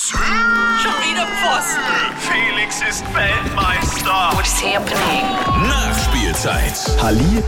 Schon wieder Pfosten. Felix ist Weltmeister. What's happening? Nachspielzeit.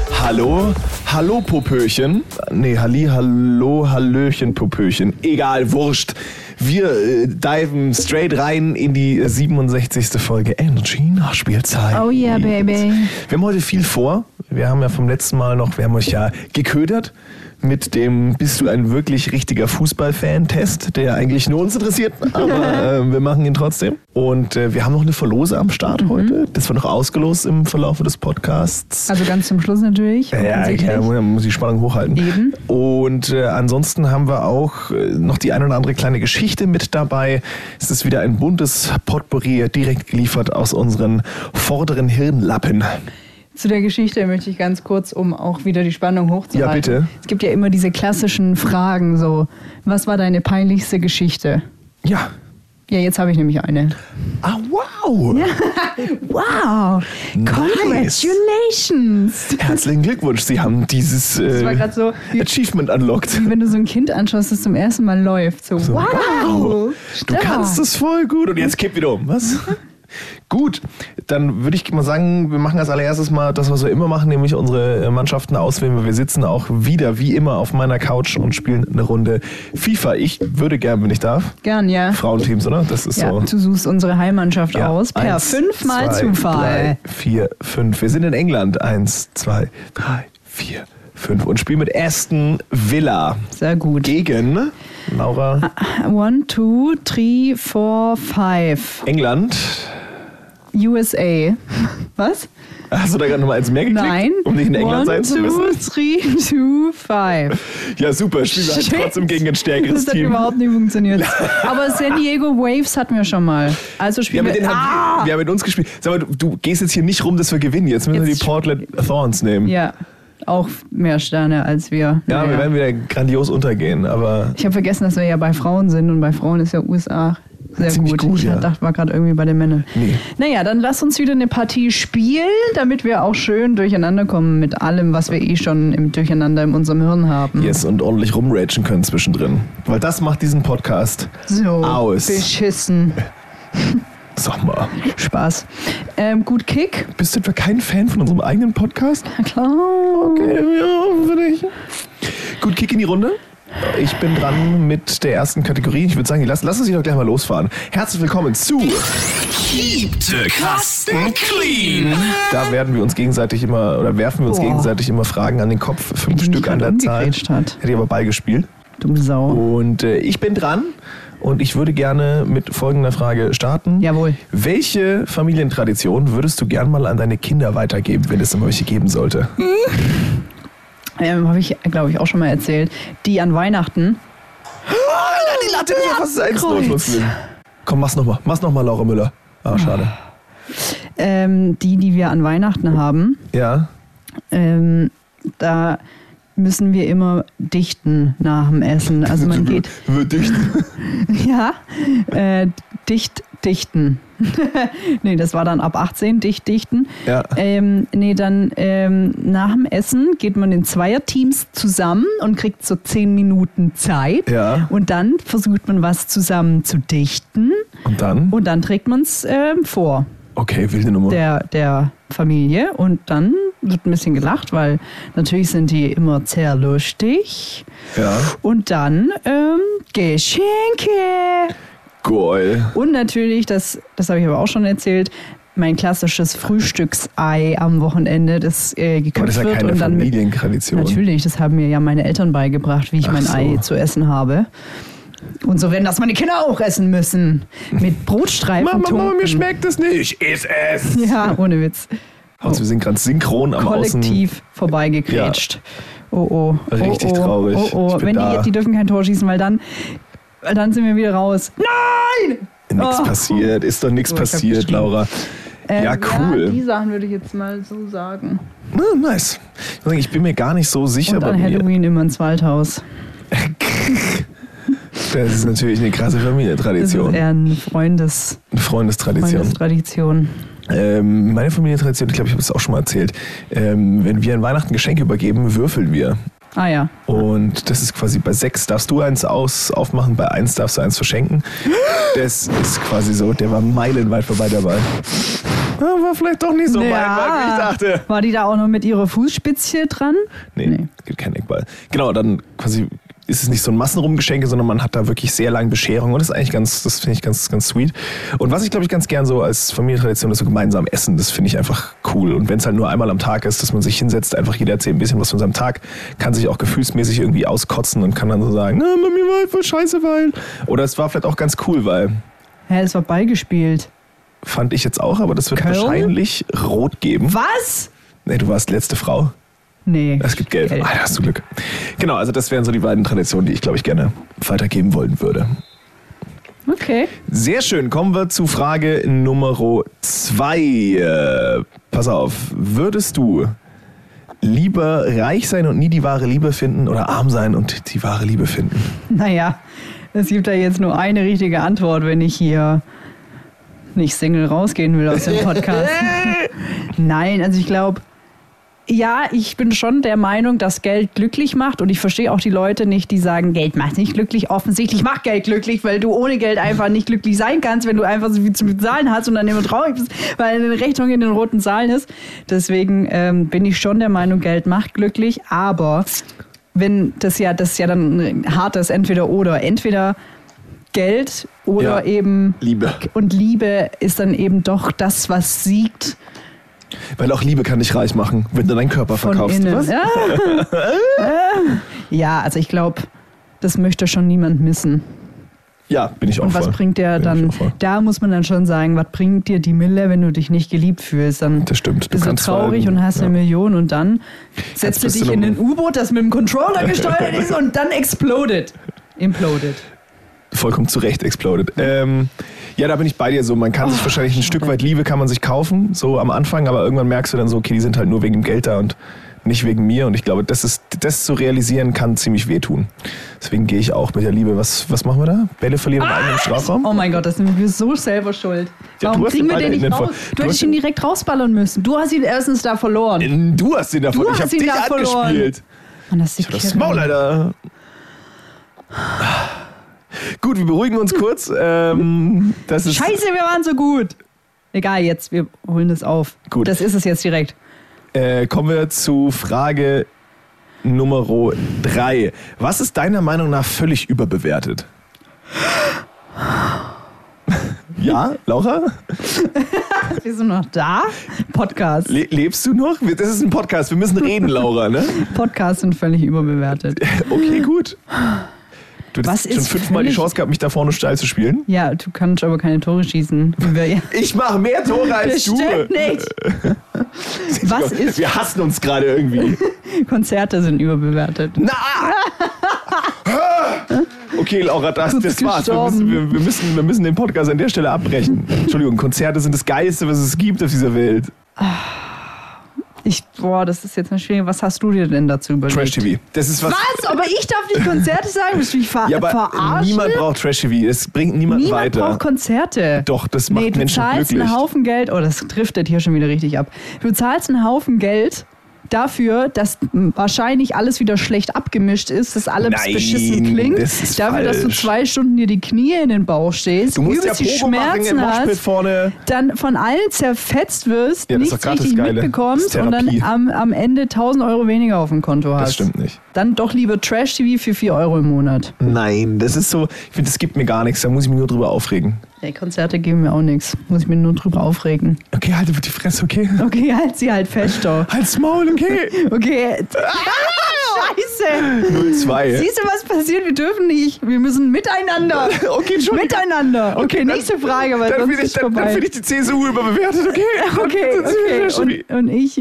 Hallo Popöchen. Nee, Hallöchen Popöchen. Egal, wurscht. Wir diven straight rein in die 67. Folge Energy Nachspielzeit. Oh yeah, baby. Wir haben heute viel vor. Wir haben ja vom letzten Mal wir haben euch ja geködert mit dem "Bist du ein wirklich richtiger Fußballfan?" Test, der eigentlich nur uns interessiert, aber wir machen ihn trotzdem. Und wir haben noch eine Verlose am Start heute. Das wird noch ausgelost im Verlauf des Podcasts. Also ganz zum Schluss natürlich. Ja, man muss die Spannung hochhalten. Eben. Und ansonsten haben wir auch noch die eine oder andere kleine Geschichte mit dabei. Es ist wieder ein buntes Potpourri, direkt geliefert aus unseren vorderen Hirnlappen. Zu der Geschichte möchte ich ganz kurz, um auch wieder die Spannung hochzuhalten. Ja, bitte. Es gibt ja immer diese klassischen Fragen, so, was war deine peinlichste Geschichte? Ja. Ja, jetzt habe ich nämlich eine. Ah, wow. Wow, Nice. congratulations. Herzlichen Glückwunsch, Sie haben dieses Das war gerade so, wie Achievement unlocked. wenn du so ein Kind anschaust, das zum ersten Mal läuft. So, wow, Du stark. kannst es voll gut. Und jetzt kipp wieder um. Was? Gut, dann würde ich mal sagen, wir machen als allererstes mal das, was wir immer machen, nämlich unsere Mannschaften auswählen. Wir sitzen auch wieder, wie immer, auf meiner Couch und spielen eine Runde FIFA. Ich würde gern, wenn ich darf. Gern, ja. Frauenteams, oder? Das ist Ja, so. du suchst unsere Heimmannschaft aus per 5 mal Zufall. 4, 5. Wir sind in England. 1, 2, 3, 4, 5 und spielen mit Aston Villa. Sehr gut. Gegen Laura. 1, 2, 3, 4, 5. England. USA. Was? Hast du da gerade nochmal eins mehr geklickt? Nein. Um nicht in England sein zu müssen? 1, 2, 3, 2, 5. Ja, super. Spielen wir halt Shit. trotzdem gegen ein stärkeres Das hat Team. überhaupt nicht funktioniert. Aber San Diego Waves hatten wir schon mal. Also Ja, spielen mit denen haben wir haben mit uns gespielt. Sag mal, du gehst jetzt hier nicht rum, dass wir gewinnen. Jetzt müssen wir Jetzt die Portland Thorns nehmen. Ja, auch mehr Sterne als wir. Ja, wir werden wieder grandios untergehen, aber Ich habe vergessen, dass wir ja bei Frauen sind und bei Frauen ist ja USA sehr ziemlich gut, Ich ja. dachte, war gerade irgendwie bei den Männern. Nee. Naja, dann lass uns wieder eine Partie spielen, damit wir auch schön durcheinander kommen mit allem, was wir schon im Durcheinander in unserem Hirn haben. yes, und ordentlich rumragen können zwischendrin. Weil das macht diesen Podcast So, aus. beschissen. Sag mal, Spaß. Gut Kick. bist du etwa kein Fan von unserem eigenen Podcast? Na klar. Okay, ja, für dich. Gut, Kick in die Runde. Ich bin dran mit der ersten Kategorie. Ich würde sagen, lass uns hier doch gleich mal losfahren. Herzlich willkommen zu... Keep the Kasten clean. Da werden wir uns gegenseitig immer, oder werfen wir uns Boah. gegenseitig immer Fragen an den Kopf. 5 die Stück mich an der gerade Zahl. umgegrätscht hat. Hätte ich aber Ball gespielt. Du Sau. Und ich bin dran und ich würde gerne mit folgender Frage starten. Jawohl. Welche Familientradition würdest du gern mal an deine Kinder weitergeben, wenn es immer welche geben sollte? Habe ich, glaube ich, auch schon mal erzählt. Die an Weihnachten. Die Latte ist ja fast 1-0 gewesen. Komm, mach's nochmal, Laura Müller. Ah, schade. Die wir an Weihnachten haben. Ja. Da müssen wir immer dichten nach dem Essen. Also man geht, Wird dicht. ja, dichten. Nee, das war dann ab 18, dichten. Ja. Dann nach dem Essen geht man in Zweierteams zusammen und kriegt so 10 Minuten Zeit. Ja. Und dann versucht man was zusammen zu dichten Und dann? und dann trägt man es vor. Okay, wilde Nummer. Der Familie und dann wird ein bisschen gelacht, weil natürlich sind die immer sehr lustig. Ja. Und dann Geschenke. Geil. Und natürlich, das habe ich aber auch schon erzählt, mein klassisches Frühstücksei am Wochenende, das Aber das geköpft ist ja wird. keine Und dann Familientradition. natürlich, das haben mir ja meine Eltern beigebracht, wie ich Ach mein so. Ei zu essen habe. Und so werden das meine Kinder auch essen müssen. Mit Brotstreifen Mama, tunken. mir schmeckt es nicht. Ich esse es. Ja, ohne Witz. Also wir sind gerade synchron am Kollektiv vorbeigegrätscht. Oh. Richtig traurig. Oh. Ich bin Wenn da. die dürfen kein Tor schießen, weil dann sind wir wieder raus. Nein! Nichts Oh. passiert. Ist doch nichts Oh, ich hab passiert, geschrien. Laura. Ja, cool. Ja, die Sachen würde ich jetzt mal so sagen. Ah, nice. Ich bin mir gar nicht so sicher Und bei an mir. Halloween immer ins Waldhaus. Das ist natürlich eine krasse Das ist Familientradition. eher eine Eine Freundestradition. Freundestradition. Meine Familientradition, ich glaube, ich habe es auch schon mal erzählt. Wenn wir an Weihnachten Geschenke übergeben, würfeln wir. Ah ja. Und das ist quasi bei 6 darfst du eins aufmachen, bei 1 darfst du eins verschenken. Das ist quasi so, der war meilenweit vorbei dabei. War vielleicht doch nicht so meilenweit, wie ich dachte. War die da auch noch mit ihrer Fußspitze dran? Nee, gibt kein Eckball. Genau, dann quasi ist es nicht so ein Massenrumgeschenke, sondern man hat da wirklich sehr lange Bescherung und das ist eigentlich das finde ich ganz sweet. Und was ich glaube ich ganz gern so als Familientradition ist so gemeinsam essen, das finde ich einfach cool. Und wenn es halt nur einmal am Tag ist, dass man sich hinsetzt, einfach jeder erzählt ein bisschen was von seinem Tag, kann sich auch gefühlsmäßig irgendwie auskotzen und kann dann so sagen, na, Mami war halt voll scheiße, weil. Oder es war vielleicht auch ganz cool, weil. Hä, es war beigespielt. Fand ich jetzt auch, aber das wird Köln? wahrscheinlich rot geben. Was? Nee, du warst letzte Frau. Nee. Es gibt Gelb. Ah, da hast du Glück. Genau, also das wären so die beiden Traditionen, die ich, glaube ich, gerne weitergeben wollen würde. Okay. Sehr schön. Kommen wir zu Frage Nummer 2. Pass auf. Würdest du lieber reich sein und nie die wahre Liebe finden oder arm sein und die wahre Liebe finden? Naja, es gibt da jetzt nur eine richtige Antwort, wenn ich hier nicht Single rausgehen will aus dem Podcast. Nein, also ich glaube, ja, ich bin schon der Meinung, dass Geld glücklich macht und ich verstehe auch die Leute nicht, die sagen, Geld macht nicht glücklich. Offensichtlich macht Geld glücklich, weil du ohne Geld einfach nicht glücklich sein kannst, wenn du einfach so viel zu bezahlen hast und dann immer traurig bist, weil eine Rechnung in den roten Zahlen ist. Deswegen bin ich schon der Meinung, Geld macht glücklich, aber wenn das ist ja dann ein hartes Entweder-Oder. Entweder Geld oder eben Liebe. Und Liebe ist dann eben doch das, was siegt. Weil auch Liebe kann dich reich machen, wenn du deinen Körper Von verkaufst. innen. Was? Ja, also ich glaube, das möchte schon niemand missen. Ja, bin ich auch Und was voll. bringt dir Bin ich dann, auch voll. da muss man dann schon sagen, was bringt dir die Mille, wenn du dich nicht geliebt fühlst? Dann Das stimmt. bist du kannst traurig zwar- und hast ja. eine Million und dann setzt du bist dich du in noch- ein U-Boot, das mit dem Controller gesteuert ist und dann imploded. Vollkommen zu Recht exploded. Ja, da bin ich bei dir so. Man kann sich wahrscheinlich ein Stück weit Liebe kann man sich kaufen, so am Anfang, aber irgendwann merkst du dann so, okay, die sind halt nur wegen dem Geld da und nicht wegen mir. Und ich glaube, das zu realisieren kann ziemlich wehtun. Deswegen gehe ich auch mit der Liebe. Was machen wir da? Bälle verlieren im eigenen Strafraum? Oh mein Gott, das sind wir so selber schuld. Ja, Warum du hast kriegen den wir Ball den in nicht den raus? Vor- Du du hättest hast ihn direkt rausballern müssen. Du hast ihn erstens da verloren. Du hast den davon. Du Ich hast habe ihn dich da verloren. angespielt. Mann, das ist Das Maul, Alter. Gut, wir beruhigen uns kurz. Das ist Scheiße, wir waren so gut. Egal, jetzt, wir holen das auf. Gut. Das ist es jetzt direkt. Kommen wir zu Frage Nummer 3. Was ist deiner Meinung nach völlig überbewertet? Ja, Laura? Bist du noch da? Podcast. Lebst du noch? Das ist ein Podcast, wir müssen reden, Laura, ne? Podcasts sind völlig überbewertet. Okay, gut. Du Was hast schon ist 5-mal die völlig- Chance gehabt, mich da vorne steil zu spielen. Ja, du kannst aber keine Tore schießen. Ich mache mehr Tore als du. Bestimmt nicht. Was ist... Wir hassen uns gerade irgendwie. Konzerte sind überbewertet. Na! Okay, Laura, das war's. gestorben. Wir müssen den Podcast an der Stelle abbrechen. Entschuldigung, Konzerte sind das Geilste, was es gibt auf dieser Welt. Das ist jetzt eine schwierige. Was hast du dir denn dazu überlegt? Trash-TV. Das ist was. Was? Aber ich darf nicht Konzerte sagen? Willst du mich Ja, aber verarschen? niemand braucht Trash-TV. Es bringt niemanden Niemand weiter. braucht Konzerte. Doch, das macht Nee, du Menschen zahlst glücklich. einen Haufen Geld. Oh, das driftet hier schon wieder richtig ab. Du zahlst einen Haufen Geld dafür, dass wahrscheinlich alles wieder schlecht abgemischt ist, dass alles Nein, beschissen klingt. das ist dafür, dass du falsch. 2 Stunden dir die Knie in den Bauch stehst, Du musst ja übelst die Probe machen im Schmerzen Moshpit hast, vorne. dann von allen zerfetzt wirst, Ja, das ist nichts doch grad das richtig Geile. mitbekommst Das ist und dann Therapie. am Ende 1.000 Euro weniger auf dem Konto hast. Das stimmt nicht. Dann doch lieber Trash-TV für 4 Euro im Monat. Nein, das ist so, ich finde, das gibt mir gar nichts, da muss ich mich nur drüber aufregen. Ey, Konzerte geben mir auch nichts. Muss ich mir nur drüber aufregen. Okay, halte die Fresse, okay? Okay, halt sie halt fest, doch. Halt's Maul, okay? Okay. Scheiße. 0-2. Siehst du, was passiert? Wir dürfen nicht. Wir müssen miteinander. Okay, Entschuldigung. Miteinander. Okay, nächste Frage, weil Dann sonst finde ist ich, vorbei. find ich die CSU überbewertet, okay? Okay. Und ich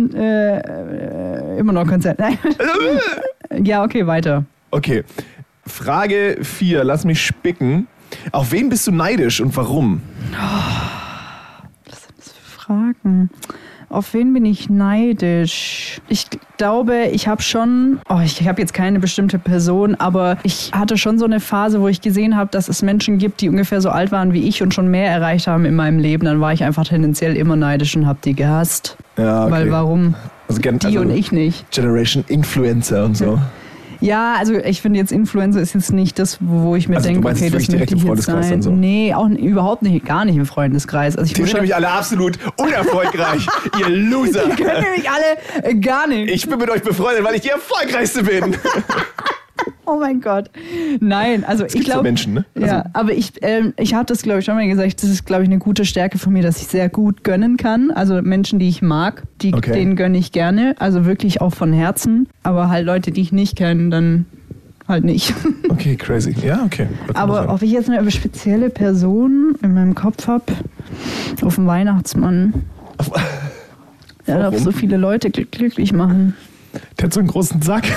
immer noch Konzert. Nein. Ja, okay, weiter. Okay, Frage 4, lass mich spicken. Auf wen bist du neidisch und warum? Fragen. Auf wen bin ich neidisch? Ich glaube, ich habe schon, ich habe jetzt keine bestimmte Person, aber ich hatte schon so eine Phase, wo ich gesehen habe, dass es Menschen gibt, die ungefähr so alt waren wie ich und schon mehr erreicht haben in meinem Leben. Dann war ich einfach tendenziell immer neidisch und habe die gehasst. Ja, okay. Weil warum? Also, Die und ich nicht. Generation Influencer und so. Ja, also ich finde jetzt Influencer ist jetzt nicht das, wo ich mir Also, denke, du meinst okay, jetzt das wirklich direkt möchte im ich jetzt Freundeskreis sein. und so? Nee, auch überhaupt nicht, gar nicht im Freundeskreis. Also ich Die muss sind nämlich alle absolut unerfolgreich, ihr Loser. Die können nämlich alle gar nicht. Ich bin mit euch befreundet, weil ich die Erfolgreichste bin. Oh mein Gott. Nein, also ich gibt so glaube. Menschen, ne? Also- Ja, aber ich habe das, glaube ich, schon mal gesagt, das ist, glaube ich, eine gute Stärke von mir, dass ich sehr gut gönnen kann. Also Menschen, die ich mag, denen gönne ich gerne. Also wirklich auch von Herzen. Aber halt Leute, die ich nicht kenne, dann halt nicht. Okay, crazy. Ja, okay. Aber ob ich jetzt eine spezielle Person in meinem Kopf habe, auf dem Weihnachtsmann, der darf so viele Leute glücklich machen. Der hat so einen großen Sack.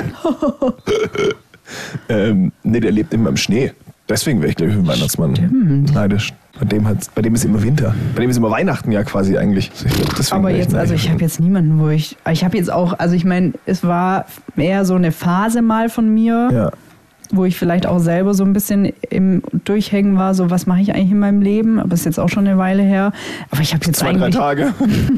Nee, der lebt immer im Schnee. Deswegen wäre ich, glaube ich, für den Weihnachtsmann neidisch. Bei dem ist immer Winter. Bei dem ist immer Weihnachten ja quasi eigentlich. Aber jetzt, also ich habe jetzt niemanden, ich habe jetzt auch, also ich meine, es war eher so eine Phase mal von mir, Ja. wo ich vielleicht auch selber so ein bisschen im Durchhängen war, so was mache ich eigentlich in meinem Leben, aber ist jetzt auch schon eine Weile her. Aber ich habe jetzt 2-3 Tage.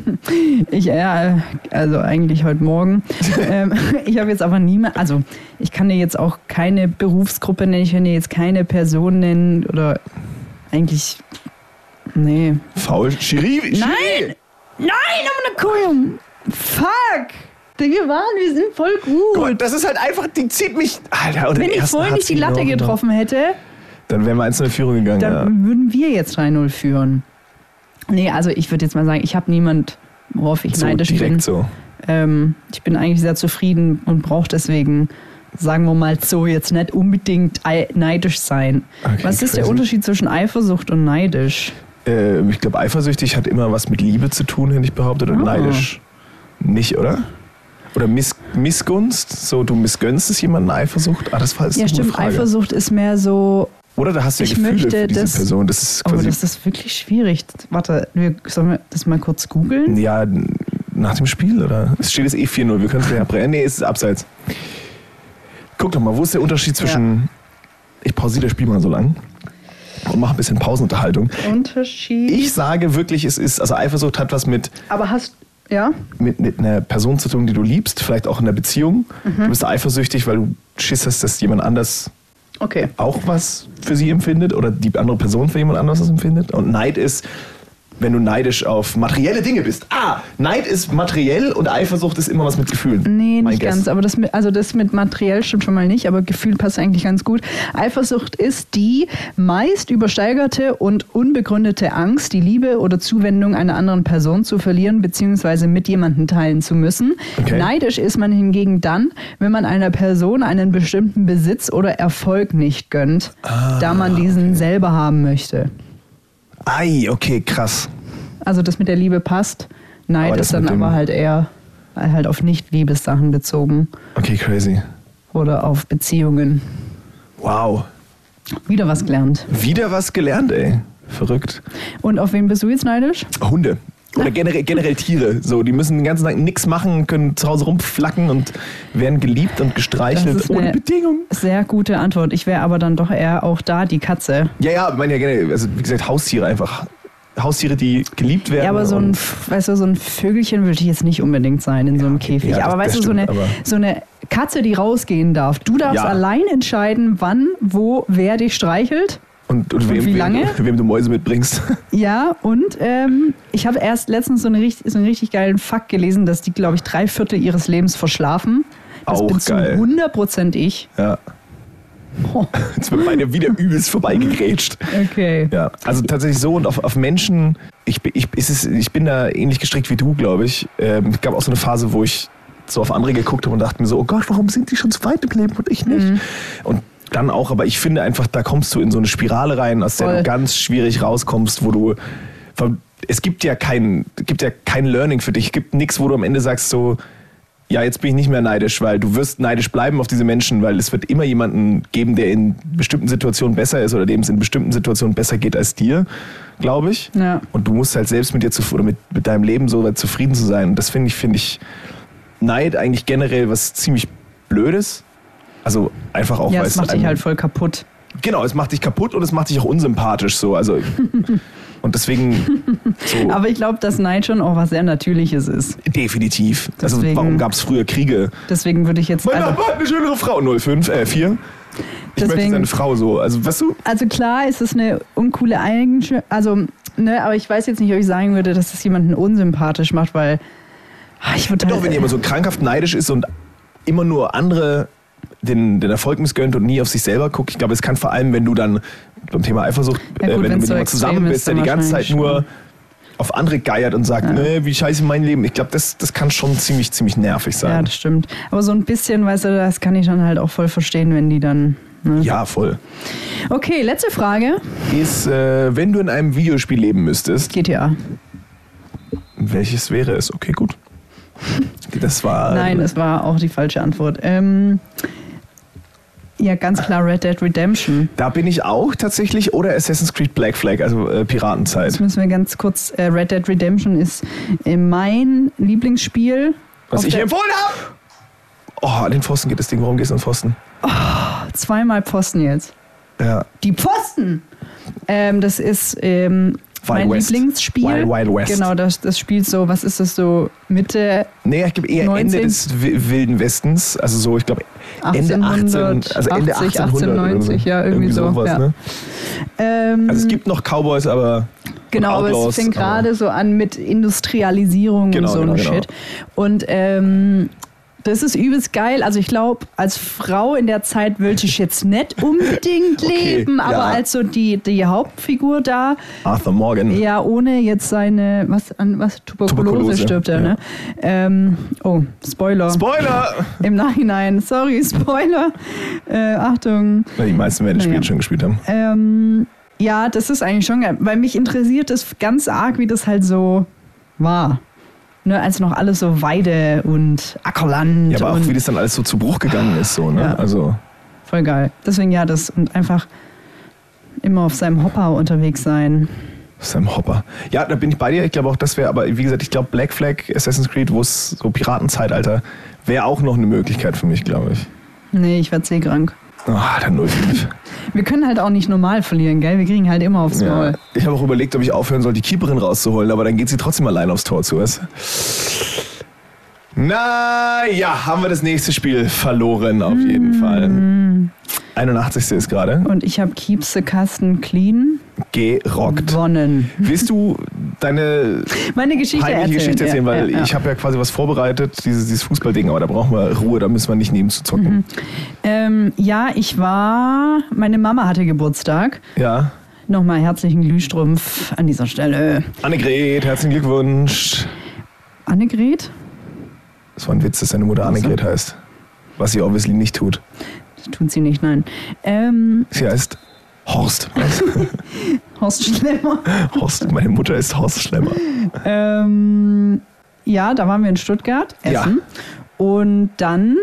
Also eigentlich heute Morgen. Ich habe jetzt aber niemand, also ich kann dir jetzt auch keine Berufsgruppe nennen, ich kann dir jetzt keine Person nennen oder eigentlich, nee. Faul. Schiri. Nein, aber Kurium. Fuck. Wir sind voll gut. Gott, das ist halt einfach, die zieht mich. Alter, und Wenn ich vorhin nicht die Latte getroffen hätte, dann wären wir 1-0 in Führung gegangen. dann würden wir jetzt 3-0 führen. Nee, also ich würde jetzt mal sagen, ich habe niemand, worauf ich so neidisch direkt bin. so. Ich bin eigentlich sehr zufrieden und brauche deswegen, sagen wir mal so, jetzt nicht unbedingt neidisch sein. Okay, Was ist der crazy. Unterschied zwischen Eifersucht und neidisch? Ich glaube, eifersüchtig hat immer was mit Liebe zu tun, hätte ich behauptet. Und neidisch nicht, oder? Oder Missgunst? So, du missgönnst es jemandem, Eifersucht? Das war jetzt Ja, eine gute stimmt, Frage. Eifersucht ist mehr so. Oder da hast du ja Ich Gefühle möchte für diese das- Person. Das ist Aber quasi. das ist wirklich schwierig. Warte, sollen wir das mal kurz googeln? Ja, nach dem Spiel, oder? Es steht jetzt 4-0, wir können es gleich abbrechen. Nee, es ist abseits. Guck doch mal, wo ist der Unterschied zwischen. Ich pausiere das Spiel mal so lang und mache ein bisschen Pausenunterhaltung. Unterschied. Ich sage wirklich, also Eifersucht hat was mit Aber ja? mit einer Person zu tun, die du liebst, vielleicht auch in einer Beziehung. Du bist eifersüchtig, weil du Schiss hast, dass jemand anders Okay. auch was für sie empfindet oder die andere Person für jemand anderes was empfindet. Und Neid ist, wenn du neidisch auf materielle Dinge bist. Neid ist materiell und Eifersucht ist immer was mit Gefühlen. Nee, Mein nicht Guess. ganz. Aber das mit materiell stimmt schon mal nicht, aber Gefühl passt eigentlich ganz gut. Eifersucht ist die meist übersteigerte und unbegründete Angst, die Liebe oder Zuwendung einer anderen Person zu verlieren bzw. mit jemandem teilen zu müssen. Okay. Neidisch ist man hingegen dann, wenn man einer Person einen bestimmten Besitz oder Erfolg nicht gönnt, da man diesen selber haben möchte. Okay, krass. Also das mit der Liebe passt. Neid Aber das ist dann mit dem- aber halt eher halt auf Nicht-Liebessachen bezogen Okay, crazy. oder auf Beziehungen. Wow. Wieder was gelernt. Wieder was gelernt, ey. Verrückt. Und auf wen bist du jetzt neidisch? Hunde. Oder generell Tiere. So, die müssen den ganzen Tag nichts machen, können zu Hause rumflacken und werden geliebt und Das gestreichelt ist ohne eine Bedingung. sehr gute Antwort. Ich wäre aber dann doch eher auch da die Katze. Ja, ich meine ja generell, also wie gesagt, Haustiere einfach. Haustiere, die geliebt werden. Ja, aber so und- so ein Vögelchen würde ich jetzt nicht unbedingt sein in so einem Käfig. ja, aber das weißt du, stimmt, aber- so eine Katze, die rausgehen darf. Du darfst Ja. allein entscheiden, wann, wo, wer dich streichelt. Und wie lange? Wem du Mäuse mitbringst. Ja, und ich habe erst letztens so einen richtig geilen Fakt gelesen, dass die, glaube ich, 3/4 ihres Lebens verschlafen. Das Auch bin geil. zu 100% ich. Ja. Jetzt wird meine wieder übelst vorbeigegrätscht. Okay. Ja, also tatsächlich so und auf Menschen, ich bin da ähnlich gestrickt wie du, glaube ich. Es gab auch so eine Phase, wo ich so auf andere geguckt habe und dachte mir so, oh Gott, warum sind die schon so weit im Leben und ich nicht? Und dann auch, aber ich finde einfach, da kommst du in so eine Spirale rein, aus der Voll. du ganz schwierig rauskommst, wo du, es gibt ja kein Learning für dich, es gibt nichts, wo du am Ende sagst so, ja, jetzt bin ich nicht mehr neidisch, weil du wirst neidisch bleiben auf diese Menschen, weil es wird immer jemanden geben, der in bestimmten Situationen besser ist oder dem es in bestimmten Situationen besser geht als dir, glaube ich. Ja. Und du musst halt selbst mit dir oder mit deinem Leben so weit zufrieden zu sein. Und das finde ich Neid eigentlich generell was ziemlich Blödes. Also einfach auch, Ja, weil es macht dich halt voll kaputt. Genau, es macht dich kaputt und es macht dich auch unsympathisch so. Also Und deswegen so Aber ich glaube, dass Neid schon auch was sehr Natürliches ist. definitiv. Also Deswegen- warum gab es früher Kriege? Deswegen würde ich jetzt... Mein Nachbar hat eine schönere Frau. 4. Ich möchte Deswegen- seine Frau so. Also weißt du? Also klar ist es eine uncoole Eigenschaft, also, ne, aber ich weiß jetzt nicht, ob ich sagen würde, dass das jemanden unsympathisch macht, weil ich würde Doch, wenn jemand so krankhaft neidisch ist und immer nur andere den Erfolg missgönnt und nie auf sich selber guckt. Ich glaube, es kann vor allem, wenn du dann beim Thema Eifersucht, Ja gut, wenn du wenn's mit so jemandem extrem zusammen ist, bist, der dann die ganze Zeit wahrscheinlich nur schon. auf andere geiert und sagt, wie scheiße mein Leben. Ich glaube, das kann schon ziemlich nervig ja, sein. das stimmt. Aber so ein bisschen, weißt du, das kann ich dann halt auch voll verstehen, wenn die dann... Ne? Ja, voll. Okay, letzte Frage. Ist, wenn du in einem Videospiel leben müsstest, GTA. welches wäre es? Okay, gut. Das war... Nein, es war auch die falsche Antwort. Ja, ganz klar Red Dead Redemption. Da bin ich auch tatsächlich. Oder Assassin's Creed Black Flag, also Piratenzeit. Jetzt müssen wir ganz kurz... Red Dead Redemption ist mein Lieblingsspiel. Was Auf ich der- empfohlen habe! Oh, an den Pfosten geht das Ding. Warum gehst du an den Pfosten? Zweimal Pfosten jetzt. Ja. Die Pfosten! Das ist mein West. Lieblingsspiel. Wild West. Genau, das spielt so, was ist das so, Mitte Nee, ich glaube eher 19? Ende des Wilden Westens. Also so, ich glaube Ende 1800, 18, also Ende 80, 1800 oder so. 1890, ja, irgendwie so, sowas, ja. ne? Also es ähm, gibt noch Cowboys, aber Genau, aber Outlaws, es fängt aber- gerade so an mit Industrialisierung Genau, und so ein genau. Shit. Und das ist übelst geil. Also ich glaube, als Frau in der Zeit wollte ich jetzt nicht unbedingt Okay, leben, aber ja. als so die Hauptfigur da, Arthur Morgan. ja, ohne jetzt seine, Tuberkulose stirbt er, ja. ne? Oh, Spoiler. Spoiler! Im Nachhinein, sorry, Spoiler. Achtung. Die meisten werden das Spiel Naja. schon gespielt haben. Ja, das ist eigentlich schon geil, weil mich interessiert es ganz arg, wie das halt so war. Ne, als noch alles so Weide und Ackerland Ja, aber auch und wie das dann alles so zu Bruch gegangen ist. So, ne? Ja. Also, voll geil. Deswegen ja, das und einfach immer auf seinem Hopper unterwegs sein. Sam Hopper. Ja, da bin ich bei dir. Ich glaube auch, das wäre, aber wie gesagt, ich glaube Black Flag, Assassin's Creed, wo es so Piratenzeitalter, wäre auch noch eine Möglichkeit für mich, glaube ich. Nee, ich werd seekrank. Ah, der 05. Wir können halt auch nicht normal verlieren, gell? Wir kriegen halt immer aufs Ja. Maul. Ich habe auch überlegt, ob ich aufhören soll, die Keeperin rauszuholen, aber dann geht sie trotzdem allein aufs Tor zu. Was? Na ja, haben wir das nächste Spiel verloren, auf jeden Fall. 81. ist gerade. Und ich habe Keep the Kasten Clean Gerockt. gewonnen. Willst du deine Meine Geschichte peinliche Geschichte erzählen? Weil ja. ich habe ja quasi was vorbereitet, dieses Fußballding, aber da brauchen wir Ruhe, da müssen wir nicht nebenzu zocken. Ja, meine Mama hatte Geburtstag. Ja. Nochmal herzlichen Glühstrumpf an dieser Stelle. Annegret, herzlichen Glückwunsch. Annegret? Das war ein Witz, dass seine Mutter Annegret heißt. Was sie obviously nicht tut. Das tut sie nicht, nein. Sie heißt Horst. Horst Schlemmer. Horst, meine Mutter ist Horst Schlemmer. Ja, da waren wir in Stuttgart Ja. essen. Und dann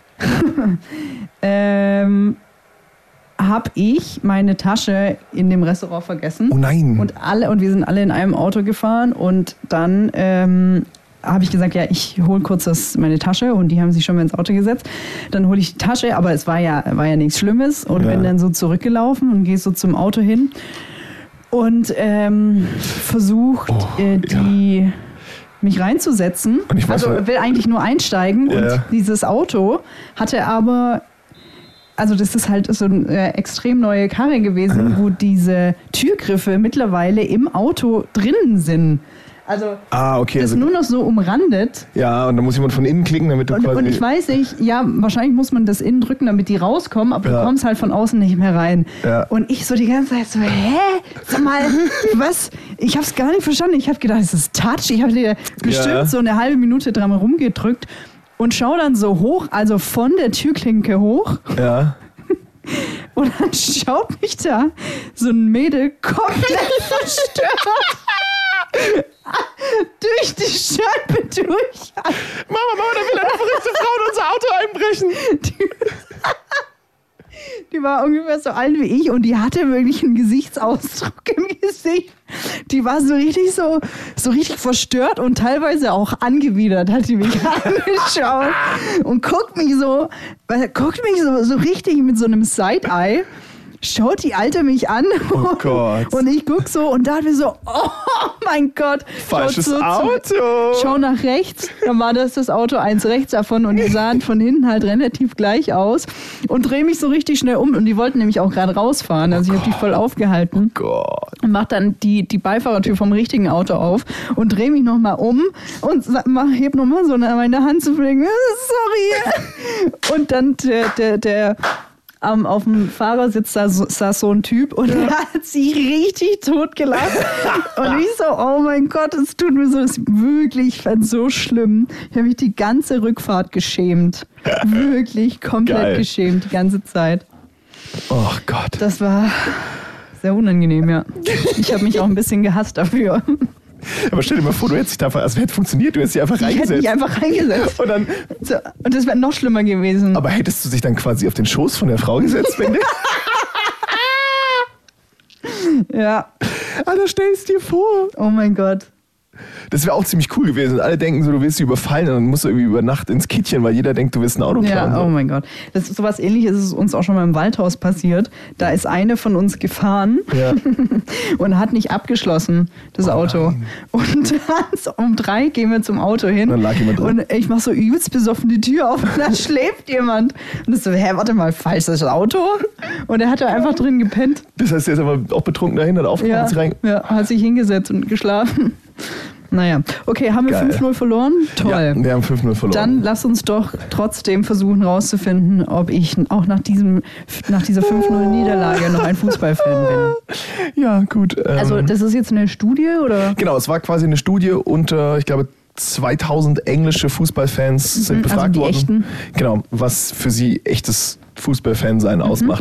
habe ich meine Tasche in dem Restaurant vergessen. Oh nein. Und wir sind alle in einem Auto gefahren und dann habe ich gesagt, ja, ich hole kurz meine Tasche und die haben sich schon mal ins Auto gesetzt. Dann hole ich die Tasche, aber es war ja nichts Schlimmes und Ja. bin dann so zurückgelaufen und gehe so zum Auto hin und versucht mich reinzusetzen. Und ich weiß, Also will eigentlich nur einsteigen Ja. und dieses Auto hatte aber... Also das ist halt so eine extrem neue Karre gewesen, wo diese Türgriffe mittlerweile im Auto drinnen sind. Also Okay. das Also, nur noch so umrandet. ja, und dann muss jemand von innen klicken, damit du quasi... Und ich weiß nicht, ja, wahrscheinlich muss man das innen drücken, damit die rauskommen, aber Ja. du kommst halt von außen nicht mehr rein. Ja. Und ich so die ganze Zeit so, sag mal, was? Ich hab's gar nicht verstanden. Ich habe gedacht, es ist Touch. Ich habe dir bestimmt Ja. so eine halbe Minute dran rumgedrückt und schau dann so hoch, also von der Türklinke hoch. Ja. Und dann schaut mich da so ein Mädel komplett verstört durch die Scheibe durch. Mama, da will eine verrückte Frau in unser Auto einbrechen. Die war ungefähr so alt wie ich und die hatte wirklich einen Gesichtsausdruck im Gesicht. Die war so richtig verstört und teilweise auch angewidert, hat sie mich angeschaut und guckt mich so richtig mit so einem Side-Eye. schaut die Alte mich an. Oh Gott. Und ich guck so und dachte mir so, oh mein Gott. Falsches Schaut so Auto. Schau nach rechts, dann war das Auto eins rechts davon und die sahen von hinten halt relativ gleich aus und drehe mich so richtig schnell um und die wollten nämlich auch gerade rausfahren, also ich habe die voll aufgehalten. Gott. Und mach dann die Beifahrertür vom richtigen Auto auf und drehe mich nochmal um und heb nochmal so meine Hand zu fliegen. Sorry. Und dann der auf dem Fahrersitz saß so ein Typ und der hat sich richtig tot gelacht. Und ich so, oh mein Gott, es tut mir so, das ist wirklich, ich fand es so schlimm. Ich habe mich die ganze Rückfahrt geschämt. Wirklich komplett Geil. geschämt, die ganze Zeit. Oh Gott. Das war sehr unangenehm, ja. Ich habe mich auch ein bisschen gehasst dafür. Aber stell dir mal vor, du hättest dich da einfach, also hätte funktioniert, du hättest dich einfach Ich hätte reingesetzt. mich einfach reingesetzt. Und dann, So, und das wäre noch schlimmer gewesen. aber hättest du dich dann quasi auf den Schoß von der Frau gesetzt, wenn du... Ja, Alter, stell's dir vor. oh mein Gott. Das wäre auch ziemlich cool gewesen. Alle denken so, du willst sie überfallen und dann musst du irgendwie über Nacht ins Kittchen, weil jeder denkt, du willst ein Auto klauen. Ja, so. oh mein Gott. Das ist sowas Ähnliches ist uns auch schon mal im Waldhaus passiert. Da ist eine von uns gefahren Ja. und hat nicht abgeschlossen, das Auto. nein. Und dann so um 3 gehen wir zum Auto hin. Dann lag jemand drin. Und ich mach so übelst besoffen die Tür auf und dann schläft jemand. Und ich so, warte mal, falsches Auto? Und er hat da einfach drin gepennt. Das heißt, der ist aber auch betrunken dahin, hat aufgemacht Ja, und sich rein... ja, hat sich hingesetzt und geschlafen. Naja, okay, haben wir Geil. 5-0 verloren? Toll. Ja, wir haben 5-0 verloren. Dann lass uns doch trotzdem versuchen rauszufinden, ob ich auch nach dieser 5-0-Niederlage noch ein Fußballfan bin. Ja, gut. Also das ist jetzt eine Studie oder? Genau, es war quasi eine Studie unter, ich glaube, 2000 englische Fußballfans sind befragt also die worden. echten? Genau, was für sie echtes Fußballfansein ausmacht.